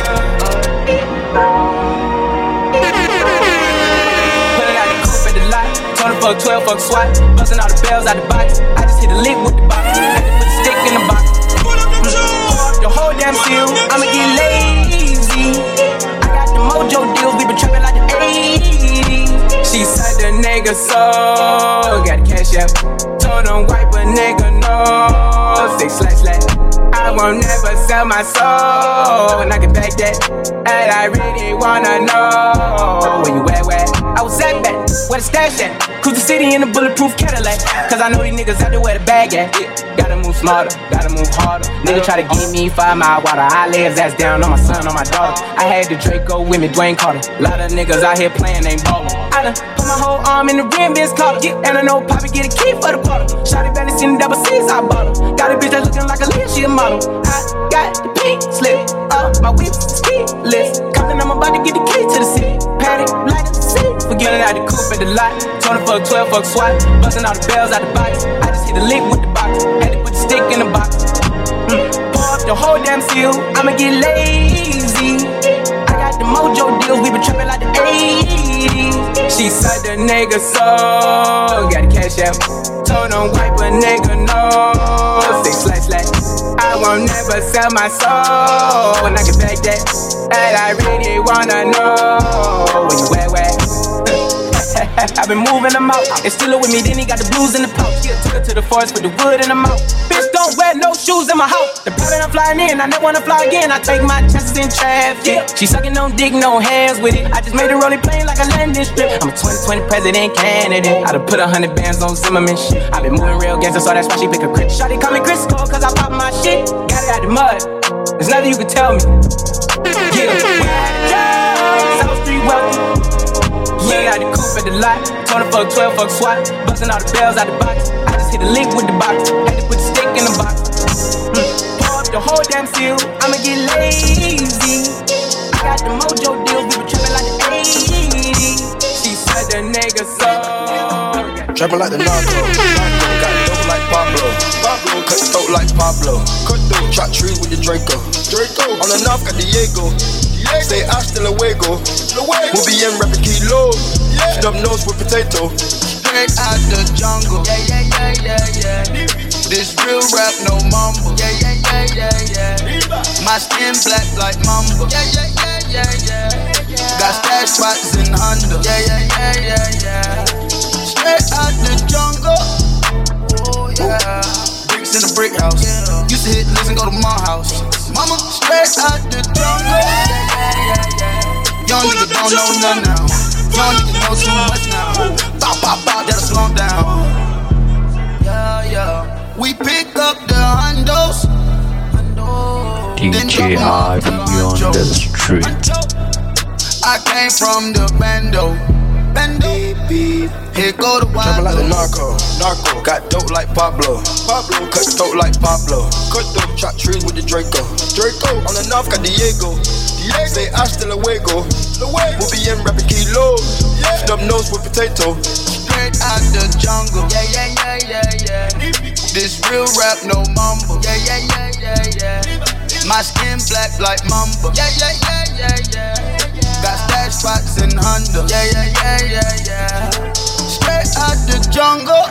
Pulling out the coupe at the lot. twenty fuck twelve, fuck SWAT. Busting all the bells out the box. I just hit a lick with the box. Had to put the stick in the box. Mm. The whole damn seal, I'ma get lazy. I got the mojo deals, we been trapping like the eighties. She said the nigga so got the cash out. Told him wipe a nigga no. Say slash slash. I won't never sell my soul. And I can back that. And I really wanna know where you at, where? I was at back, where the stash at? Cruise the city in a bulletproof Cadillac. Cause I know these niggas out there where the bag at. Gotta move smarter, gotta move harder. Nigga try to give me five mile water. I lay his ass down on my son, on my daughter. I had the Draco with me, Dwayne Carter. Lot of niggas out here playing, ain't ballin'. I done put my whole arm in the rim, Vince Carter. And I know Poppy get a key for the bottle. Shotty Benny seen the double C's, I bought her. Got a bitch that's looking like a Leah, she a model. I got the pink slip, uh, my whip's ski list. Compton, I'm about to get the key to the city. Patty, light up the city. Forgetting out the coupe at the lot. twenty fuck twelve, fuck SWAT. Busting all the bells out the box. I just hit the lick with the box. Had to put the stick in the box. Mm. Pour up the whole damn seal, I'ma get lazy. I got the mojo deals, we been trapping like the eighties. She said the nigga so got the cash out. Told him wipe a nigga no. Say slash slash. I won't never sell my soul. And I can back that. And I really wanna know where you at, where? I've been moving them out. They still with me, then he got the blues in the pouch. Yeah, took her to the forest, put the wood in the mouth. Bitch, don't wear no shoes in my house. The private I'm flying in, I never wanna fly again. I take my chances in traffic. She sucking no dick, no hands with it. I just made a rolling plane like a landing strip. I'm a twenty twenty president candidate. I done put a hundred bands on Zimmerman shit. I been moving real gangster, so that's why she pick a crit. Shawty call me Chris Cole, cause I pop my shit. Got it out the mud. There's nothing you can tell me. Yeah, South Street wealthy. Yeah, out the coupe at the lot. twenty fuck twelve, fuck SWAT. Busting all the bells out the box. I just hit a lick with the box. Had to put the stick in the box. Mm. Pour up the whole damn seal, I'ma get lazy. I got the mojo deals, we been trapping like the eighties. She said the nigga so trapping like the narco. Got dope like Pablo. Pablo, cut throat like Pablo. Cut throat, chop trees with the Draco. Draco, on the north got Diego. Say hasta luego. We'll be in rapping kilo. Snub nose with potato. Straight out the jungle. Yeah, yeah, yeah, yeah, yeah. This real rap, no mumble. Yeah, yeah, yeah, yeah, yeah. My skin black like mumble. Yeah, yeah, yeah, yeah, yeah. Got stash spots in Honda. Yeah, yeah, yeah, yeah, yeah. Straight out the jungle. Oh, Yeah. Bricks in a brick house. Used to hit this and go to my house. Mama, straight out the jungle. Young nigga don't know nothing now. Young nigga know too much now. Bow, bow, bow, that'll slow down. Yeah, yeah. We pick up the hundos. D J R B on the street. I came from the bando. Bando. Here go the wild. Trapping like the narco. Narco. Got dope like Pablo. Pablo. Cut throat like Pablo. Cut throat. Chop trees with the Draco. Draco. On the north got Diego. Diego. Say hasta luego. Luego. We'll be in rapping kilos. Yeah. Snub nose with potato. Straight out the jungle. Yeah, yeah, yeah, yeah, yeah. This real rap, no mumble. Yeah, yeah, yeah, yeah, yeah. My skin black like mamba. Yeah, yeah, yeah, yeah, yeah. Got stash rocks and Honda. Yeah, yeah, yeah, yeah, yeah. Straight out the jungle.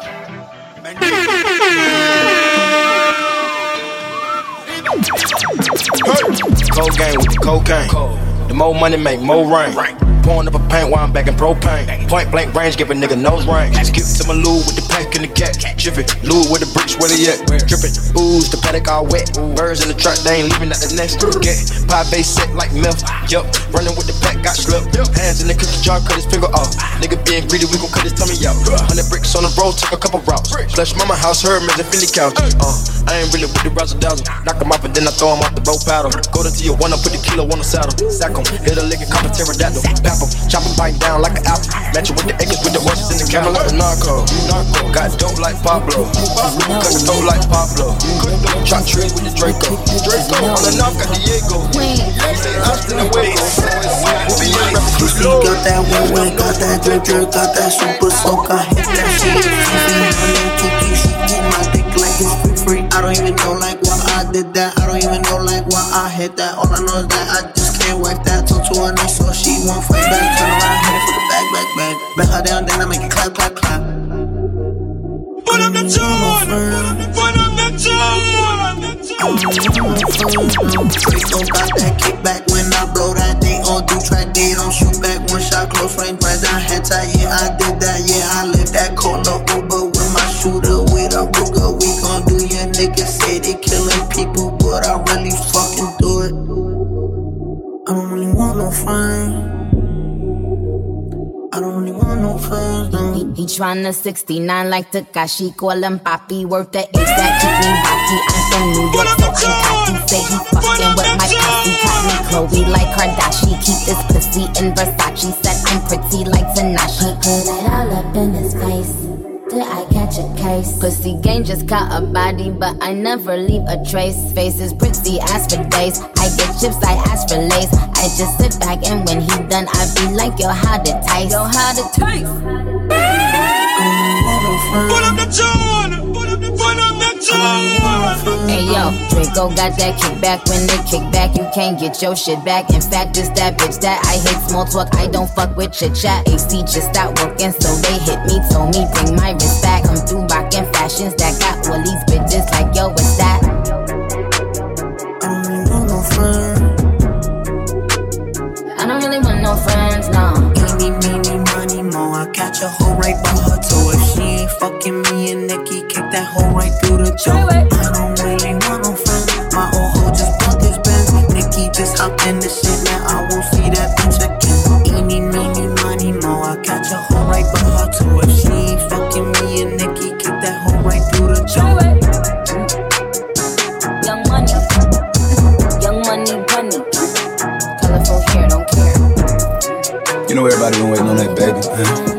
Cold game with the cocaine. The more money make more rain. Pouring up a paint while I'm back in propane. Point blank range, give a nigga nose range. Skip to my loo with the pack and the cat. Jiffy, loo with the bricks, where they at? Drippin', ooze, the paddock all wet. Birds in the truck, they ain't leaving out the nest. Get pie base set like milk. Yup, running with the pack, got slipped. Hands in the cookie jar, cut his finger off. Nigga being greedy, we gon' cut his tummy out. Hundred bricks on the road, took a couple routes. Flush mama house, her man's a Philly couch. Uh, I ain't really with the razzle dazzle. Knock him off and then I throw him off the boat paddle. Go to your one, I put the kilo on the saddle. Sack him, hit a lick and cop a pterodactyl. Pap him, chop him, bite down like an apple. Match it with the acres, with the horses in the camel. Like the narco, narco. Got dope like Pablo. Cut the dope like Pablo. Chop trees with the Draco. Draco on the north got Diego. Say hasta luego. We'll be in Pussy got that wet wet, got that drip drip, got that super soak. I hit that shit. Kiki, she get my dick like it's free free. I don't even know like why I did that. I don't even know like why I hit that. All I know is that I just can't wipe that. Talk to her nice so she won't fight back. Turn around, hit it for the back, back, back. Back her down, then I make it clap, clap, clap. Put up the tune, put up the tune. Draco got that kickback when I blow that. They all do track, they don't shoot back. One shot, close range, right down, head tight. Yeah, I did that, yeah, I lived that. Call up Uber with my shooter, with a Ruger. We gon' do your niggas say they killing people, but I really fucking do it. I don't really want no friends. I don't really want no friends, no. He, he tryna sixty-nine like Takashi, call him Papi, worth the A's that keep me rocky. I'm from New York, so I'm cocky. Say he fucking with my posse, caught me Chloe like Kardashian. Keep this pussy in Versace, said I'm pretty like Tanashi. Put it all up in his face. Did I catch a case? Pussy gang just caught a body, but I never leave a trace. Face is pretty, ask for days. I get chips, I ask for lace. I just sit back and when he done, I be like, yo, how to taste? Yo, how to taste? Put up the tune, put up the tune. Hey yo, Draco got that kickback. When they kick back, you can't get your shit back. In fact, it's that bitch that I hate small talk. I don't fuck with chit chat. A C just stopped working, so they hit me. Told me bring my wrist back. Come through rockin' fashions that got all these bitches like yo, what's that? I don't really want no friends. I don't really want no friends, no. Eeny, meeny, money, mo. I catch a hoe right by her toe. If she ain't fucking me and Nikki, kick that hoe right through the jaw. I don't really want no friends. My old hoe just bought this Benz. Nikki just hopped in the shit, now I won't see that bitch again. Eeny, meeny, money, mo. I catch a hoe right by her toe. If she ain't fucking me and Nikki, kick that hoe right through the jaw. Young money, young money, bunny. Colorful hair, don't care. You know everybody been waiting on that baby, man.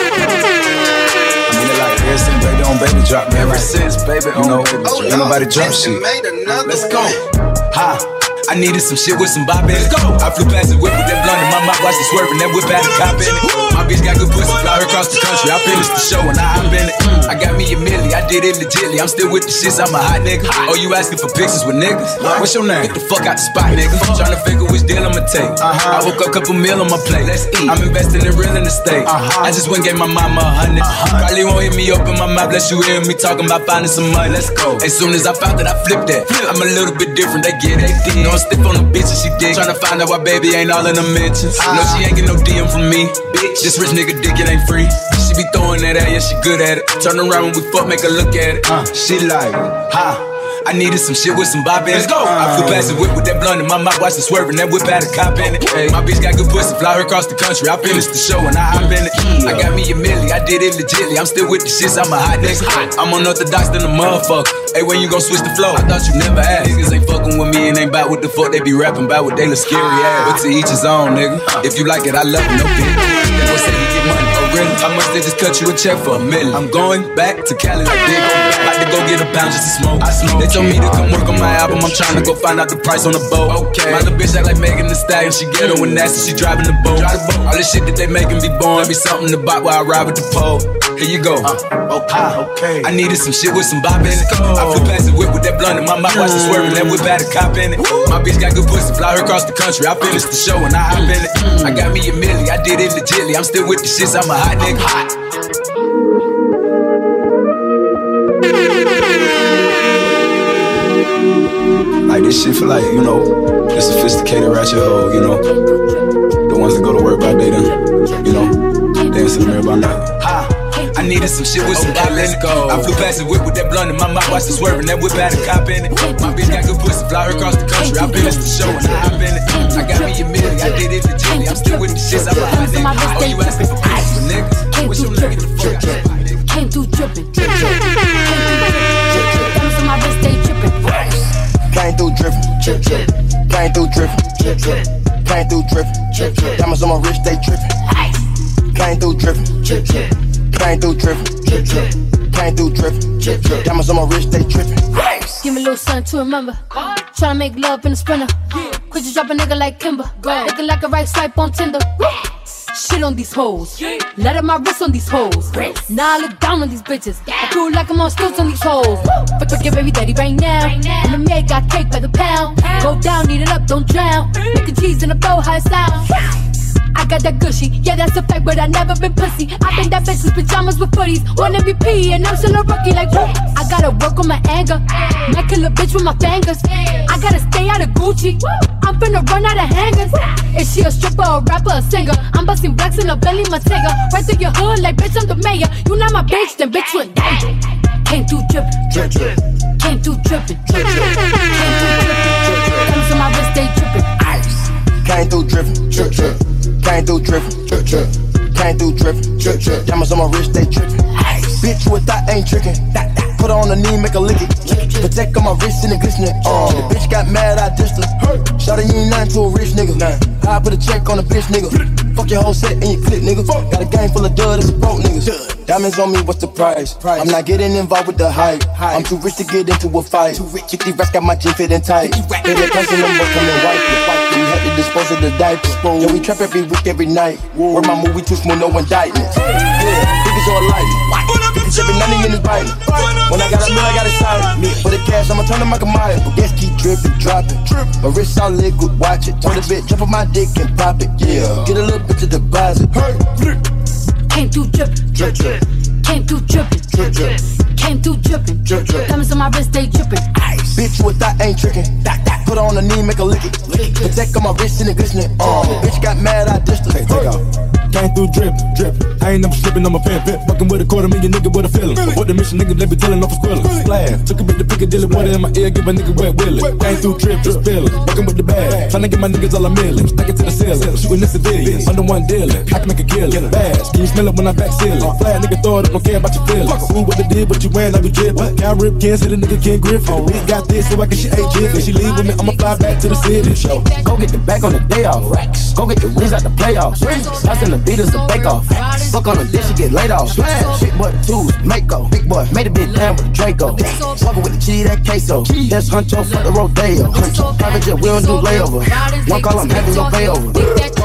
I mean, it like ever since baby on baby drop, man. Ever since baby on, you know, ain't nobody drop shit. Let's go. Ha. I needed some shit with some bop in it. I flew past the whip with that blunt in my mouth, watched it swerving, that whip had a cop in it. My bitch got good pussy, fly her across the country. I finished the show and I hop in it. I got me a milli, I did it legitly. I'm still with the shits, I'm a hot nigga. Oh, you asking for pictures with niggas? What's your name? Get the fuck out the spot, nigga. Tryna figure which deal I'ma take. Uh-huh. I woke up, couple meal on my plate. Let's eat. I'm investing in real estate. Uh-huh. I just went and gave my mama a hundred. Uh-huh. Probably won't hear me open my mouth, bless you hear me talking about finding some money. Let's go. As soon as I found that, I flipped that. Flip. I'm a little bit different, they get it. They know I'm stiff on the bitch and she dig. Tryna find out why baby ain't all in the mentions. Uh-huh. No, she ain't get no D M from me. Bitch, this rich nigga dick, it ain't free. She be throwing that at, yeah, she good at it. Turn around when we fuck, make her look at it. Uh, she like, ha. I needed some shit with some bop in it. Let's go. I flew past the whip with that blunt in my mouth, watched it swerving. That whip had a cop in it. Hey, my bitch got good pussy, fly her across the country. I finished the show and I hop in it. I got me a milli, I did it legitly. I'm still with the shits, I'm a hot nigga. I'm unorthodox than a motherfucker. Hey, when you gon' switch the flow? I thought you never asked. Niggas ain't fucking with me and ain't bout what the fuck they be rapping about, what they look scary ass. But to each his own, nigga. If you like it, I love it, no bitch. They gon' say you get money, oh really? How much they just cut you a check for a million? I'm going back to Cali like big. About to go get a pound just to smoke. I smoke. They told me to come work on my album, I'm trying to go find out the price on the boat. Okay. My little bitch act like Megan Thee Stallion, she ghetto and nasty, she driving the boat. All this shit that they making be born, be something to buy while I ride with the pole. Here you go. Uh, okay, okay. I needed some shit with some bop in it. I flew past the whip with that blunt in my mouth, watched it swerving. That whip had a cop in it. My bitch got good pussy, fly her across the country. I finished the show and I hop in it. I got me a milli, I did it legitly. I'm still with the shits, I'm a hot nigga. Hot. Like this shit for like, you know, the sophisticated ratchet hoe, you know, the ones that go to work by day, then, you know, dance in the mirror by night. I needed some shit with some bop in it. I flew past the whip with that blunt in my mouth, watched it swerving. That whip had a cop in it. My bitch got good pussy, fly her across the country. I finished the show and I hop in it. I got me a milli, I did it legitly. I'm still with the shits, I'm a hot nigga. Oh, you asking for peace for niggas? What's your nigga the fuck out? Came through drippin'. Diamonds on my wrist, they trippin'. Came through drippin'. Came through drippin'. Came through drippin'. Diamonds on my wrist, they trippin'. Came through drippin'. Came through drippin'. Came through drippin'. Diamonds on my wrist, they trippin'. Give me a little something to remember. Tryna make love in the sprinter. Quit you drop a nigga like Kimber. Looking like a right swipe on Tinder. Shit on these hoes. Let up my wrist on these hoes. Now I look down on these bitches. I feel like I'm on stilts on these hoes. But fuck your baby daddy right now. And the maid got cake by the pound. Go down, eat it up, don't drown. Making cheese in a bow, high sound. I got that gushy, yeah that's a fact, but I never been pussy. I been that bitch with pajamas with footies, one M V P and I'm still a rookie like whoop. I gotta work on my anger, might kill a bitch with my fingers. I gotta stay out of Gucci, I'm finna run out of hangers. Is she a stripper, a rapper, a singer? I'm busting blacks in a belly, my tiger. Right through your hood like bitch I'm the mayor. You not my bitch, then bitch you in danger. Came through drippin', came through drippin', came through drippin'. Diamonds on my wrist, they drippin'. Came through drippin'. Came through drippin', came through drippin'. Diamonds on my wrist, they trippin'. Bitch with that ain't trickin'. Put her on the knee, make her lick it. Protect on my wrist and it glistening. Uh, the bitch got mad, I dissed her. Shawty, you ain't nothing to a rich nigga. I put a check on a bitch nigga. Fuck your whole set and your clip, nigga. Got a game full of dud, it's a broke niggas. Diamonds on me, what's the price? I'm not getting involved with the hype. I'm too rich to get into a fight. fifty racks got my jean fitting tight. Baby, person number come and wipe it. We had to dispose of the diapers. Yeah, we trap every week, every night. Where my movie too smooth, no indictments. Yeah, niggas all light. fifty-seven ninety in his bite. When I got a meal, I got a side. For the cash, I'ma turn to Michael Myers. But guess keep dripping, dropping. My wrist all liquid, watch it. Turn the bit, jump on my dick and pop it. Yeah, get a little bit to deposit. Came through drippin', came through drippin', came through drippin'. Diamonds on my wrist, they drippin'. Bitch with that ain't trickin'. Put her on the knee, make her lick it. Protect on my wrist and it glistening. Uh, bitch got mad, I dissed her. Take off. Came through drip, drip. I ain't never slipping on my pen, pit. Fucking with a quarter million nigga with a feeling. What the mission nigga, they be telling off a squiller. Splash, took a bit to Piccadilly, water in my ear, give a nigga wet willy. Came through trip, just spilling. Fucking with the bag, trying to get my niggas all a million. Stack it to the ceiling, shooting the civilians. Under one dealing, I can make a killing. Bass, can you smell it when I back ceiling? Fly nigga, throw it up, don't care about your feelings. Who what they did, what you wearing, I be drippin'. Cow rip, can't see the nigga can't grip it. We got this, so I can she eight jiggles. She leave with me, I'ma fly back to the city. Show. Go get the back on the day off. Go get the wins out the playoffs. Us and the beaters, the bake off. Fuck on the dish, she get laid off. Big boy, the tools, Mako. Big boy, made a big plan with the Draco. Fuckin' with the cheese, that queso. That's Huncho, fuck the Rodeo. Private jet, we don't do layover. One call, I'm having no payover.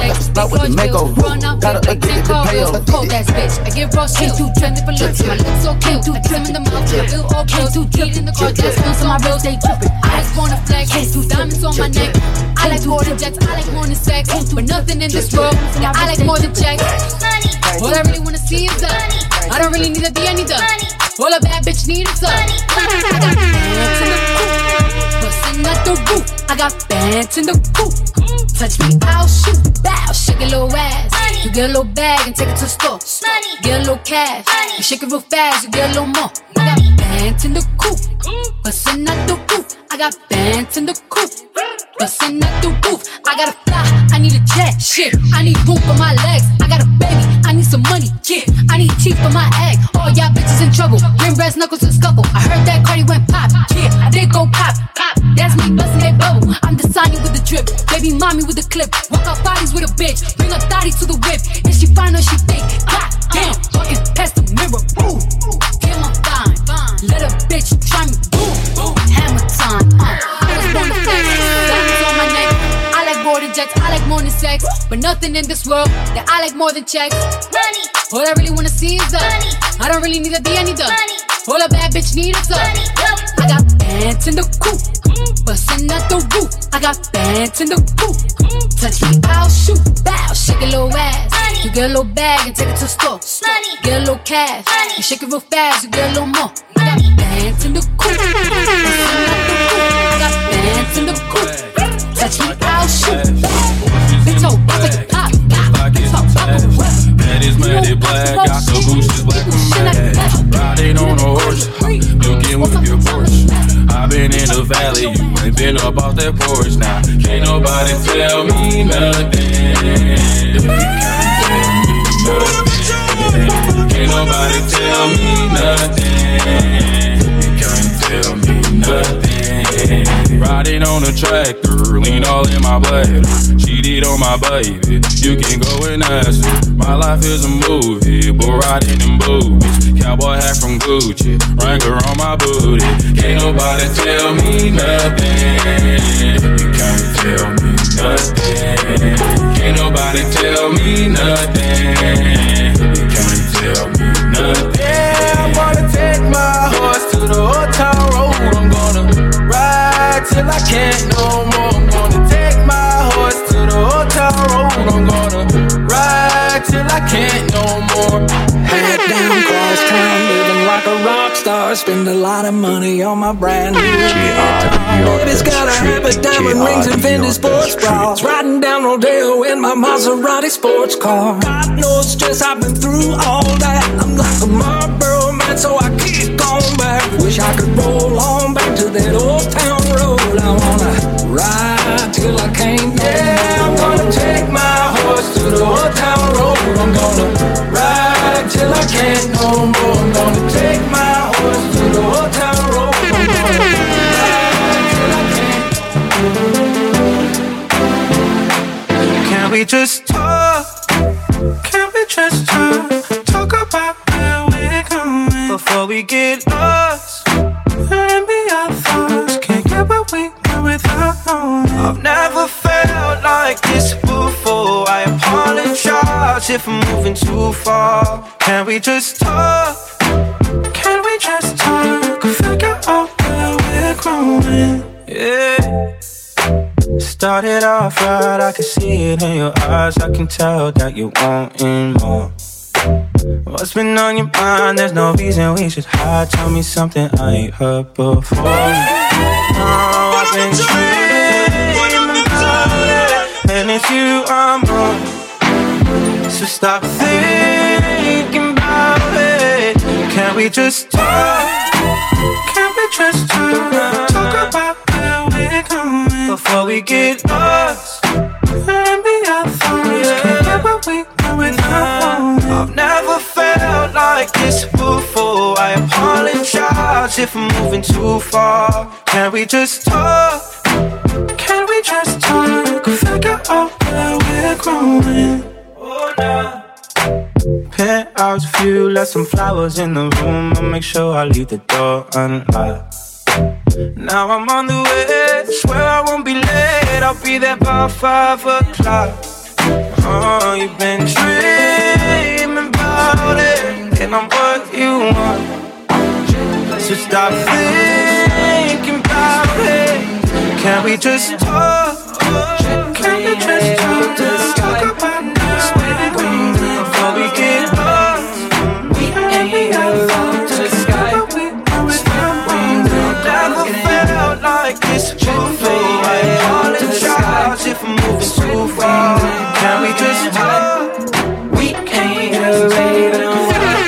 checks. Big large bills, run out, big like ten car bills. Cold ass bitch, I get raw shit. Too trendy for looks, my lips so cute. I kiss him in the mouth, I bill all bills. Too drip in the car, that's on some my bills, they trippin'. I just wanna flex, two diamonds on my neck. I like more than jets, I like more than sex. But nothing in this world, yeah, I like more than checks. All I really wanna see is love. I don't really need a D, I need the all a bad bitch need is love. I got bands in the coop, bustin' at the roof. I got bands in the coop. Touch me, I'll shoot. Bow, shake a little ass. You get a little bag and take it to the store. Get a little cash. You shake it real fast, you get a little more. I got bands in the coop, bustin' at the roof. I got bands in the coop, bustin' at the roof. I gotta fly, I need a jet. Shit, I need room for my legs. I got a baby, I need some money. Yeah, I need teeth for my egg. All y'all bitches in trouble. Ring brass knuckles and scuffle. I heard that Cardi went pop. Yeah, I did go pop, pop. That's me bustin' that bubble. I'm the Sonny with the drip, baby mommy with the clip. Walk out bodies with a bitch, bring a thotty to the whip. And she fine or she thick. God damn, fucking past the mirror. Ooh, damn I'm fine. Let a bitch try me. Boom, hammer time. Uh, I just wanna flex. Diamonds on my neck. I like more than jets, I like more than sex. But nothing in this world that I like more than checks. Money. All I really wanna see is love. I don't really need a D, I need the all a bad bitch need is love. I got bands in the coop, bustin' at the roof. I got bands in the coop. Touch me, I'll shoot. Bow, shake a little ass. You get a little bag and take it to the store. Get a little cash. You shake it real fast, you get a little more. I got bands in the coop, bustin' at the roof. I got bands in the coop. Touch me, I'll shoot. Bitch, oh, pop it, pop. Man is mad at black, got the bushes black and mad. Riding on a horse, you can whip your Porsche. I been in the valley, you ain't been up off that porch. Now, can't nobody tell me nothing. Can't nobody tell me nothing. Can't tell me nothing. Riding on a tractor, lean all in my bladder. Cheated on my baby, you can go and ask her. My life is a movie, bull riding in boobies. Cowboy hat from Gucci, Wrangler on my booty. Can't nobody tell me nothing. You can't tell me nothing. Can't nobody tell me nothing. You can't tell me nothing. Yeah, I'm gonna take my horse to the old town road. I'm gonna ride till I can't no more. I'm gonna take my horse to the old town road. I'm gonna ride till I can't no more. Head down cross town, living like a rock star. Spend a lot of money on my brand new baby's got a habit, diamond rings and Fendi sports bras. Riding down Rodeo in my Maserati sports car. God knows just I've been through all that. I'm like a Marlboro man, so I keep going back. Wish I could roll on back to that old town road. I wanna ride till I can't. Yeah, I'm gonna take my horse to the old town road. I'm gonna ride till I can't no more. I'm gonna take my horse to the old town road. I'm gonna ride till I can't. Can we just talk? Can we just talk? Talk about where we're going before we get lost and be our thoughts. Can't get what we want without knowing. I've never felt like this before. I apologize if I'm moving too far. Can we just talk? Can we just talk? Figure out where we're growing. Yeah. Started off right, I can see it in your eyes. I can tell that you're wanting more. What's been on your mind? There's no reason we should hide. Tell me something I ain't heard before. Oh, I've been dreaming about it, and it's you I'm on. So stop thinking about it. Can we just talk? Can we just talk? Talk about where we're going before we get lost and be our thoughts. Can't get what we want without knowing. I've never felt like this before. I apologize if I'm moving too far. Can we just talk? Can we just talk? Figure out where we're growing. Oh, nah. Penthouse view, left some flowers in the room. I'll make sure I leave the door unlocked. Now I'm on the way, swear I won't be late. I'll be there by five o'clock. Oh, you've been dreaming about it, and I'm what you want. So stop thinking about it. Can we just talk? Can we just talk? Just talk about now before we get lost. We ain't alone to the sky. Never felt like this before. I apologize if I'm moving too far. Can we just talk? We ain't alone.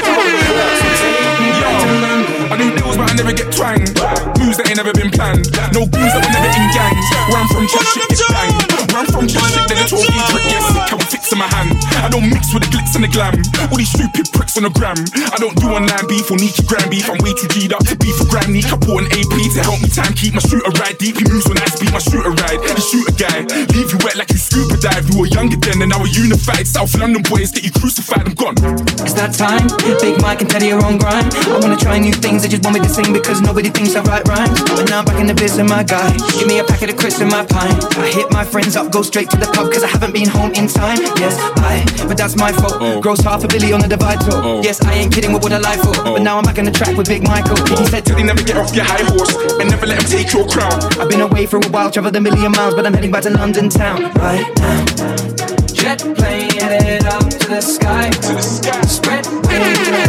I do deals but I never get twanged. Moves that ain't never been planned. No goons that were never in gangs. Where I'm from, chat shit gets banged. Where I'm from, chat shit, then it's all eat trick. Yes, sick, I'm fixing my hand. I don't mix with the glitz and the glam. All these stupid pricks on the gram. I don't do online beef or Nietzsche gram beef. I'm way too G'd up to beef for gram neek. I bought an A P to help me time keep my shooter ride deep. He moves when I speak my shooter ride. The shooter guy, leave you wet like you scuba dive. You were younger then and now we're unified. South London boys get you crucified, I'm gone. It's that time, Big Mike and Teddy are on grind. I wanna try new things, they just want me to sing because nobody thinks I write rhymes. But now I'm back in the biz and my guy, give me a packet of crisps and my pint. I hit my friends up, go straight to the pub cause I haven't been home in time. Yes, I, but that's my fault. Oh. Gross half a billy on the divide talk. Oh. Yes, I ain't kidding, what would I lie for? Oh. But now I'm back on the track with Big Michael. Oh. He said to me, never get off your high horse and never let him take your crown. I've been away for a while, traveled a million miles, but I'm heading back to London town right now. Jet plane headed up to the sky, to the sky. Spread wings and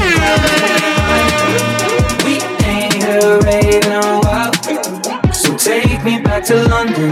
we ain't here raving a while. So take me back to London.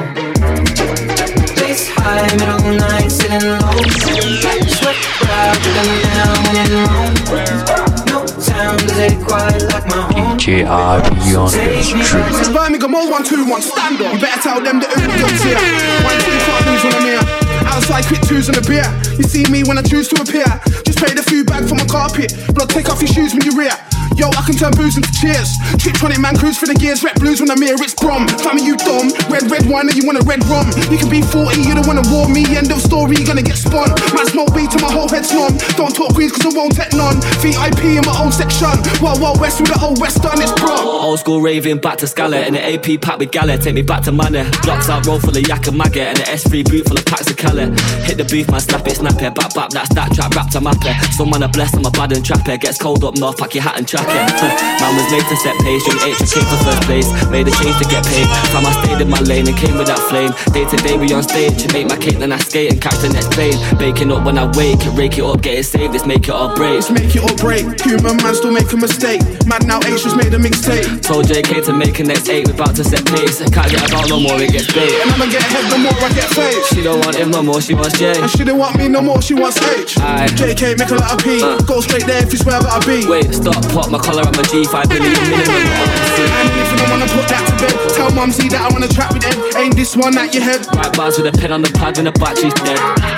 Place high, middle night, sitting low. Sweat proud, dripping down when in Rome. No town does it quite like my home. D J R B on the street. It's Birmingham, all one, two, one, stand up. You better tell them the hooligans here. One, two, can't lose when I'm here. Outside, quick twos and a beer. You see me when I choose to appear. Just pay the few bag for my carpet, but I'll take off your shoes when you rear. Yo, I can turn booze into cheers. Triptronic man cruise for the gears. Rep blues when I'm here, it's Brom. Family, you dumb. Red, red wine and you want a red rum. You can be forty, you don't wanna war me. End of story, you're gonna get spun. Man smoke weed till my whole head's numb. Don't talk queens cause I won't take none. V I P in my own section. Wild, wild west with the old western, it's Brom. Old school raving, back to Scarlet. And the A P pack with Gala, take me back to Manor. Blocks out, roll full of yak and maggot. And the S three boot full of packs of Calla. Hit the beef, man, snap it, snap it. Back, back, that's that trap, rap to map it. Some man are blessed, I'm a bad and trapper. Gets cold up north, pack your hat and track it. Man was made to set pace, young H came for first place. Made a change to get paid. Time I stayed in my lane and came with that flame. Day to day we on stage, make my cake then I skate and catch the next plane. Baking up when I wake, rake it up, get it saved, let's make it all break. Let's make it all break, human man still make a mistake. Mad now H just made a mixtape. Told J K to make a next eight, we about to set pace. Can't get about no more, it gets bait. And I'ma get ahead the more I get paid. She don't want him no more, she wants J. And she don't want me no more, she wants H. Aye. J K make a lot of P, uh. Go straight there if you swear I gotta be. Wait, stop, pop my collar at my G, five million minimum. And if you don't wanna put that to bed, tell Mumsy that I wanna trap with them. Ain't this one at your head? Right bars with a pen on the pad when the battery's dead.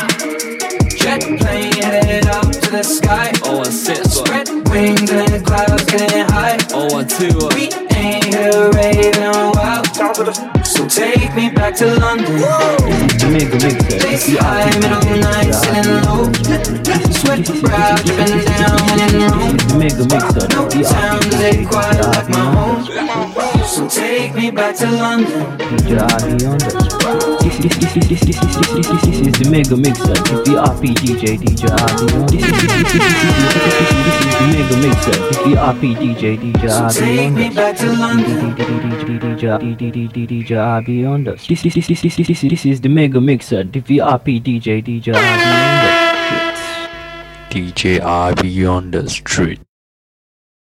Jet plane headed up to the sky. Oh, one six, spread wings and the clouds getting high. Oh, one two, one. We ain't here raving a while. So take me back to London. Place high, middle night, sitting low. Sweat proud, dripping down when in Rome. No town does it quite like my home. So take me back to London. D J R B on the This is this is this is this is this is this is the mega mixer. The R P D J D J R B on. This is this is this is the mega mixer. The R P D J D J R B on. Take me back to London. D J R B on the This is this is this is this is this is the mega mixer. The V R P D J D J R B on the D J R B on the street.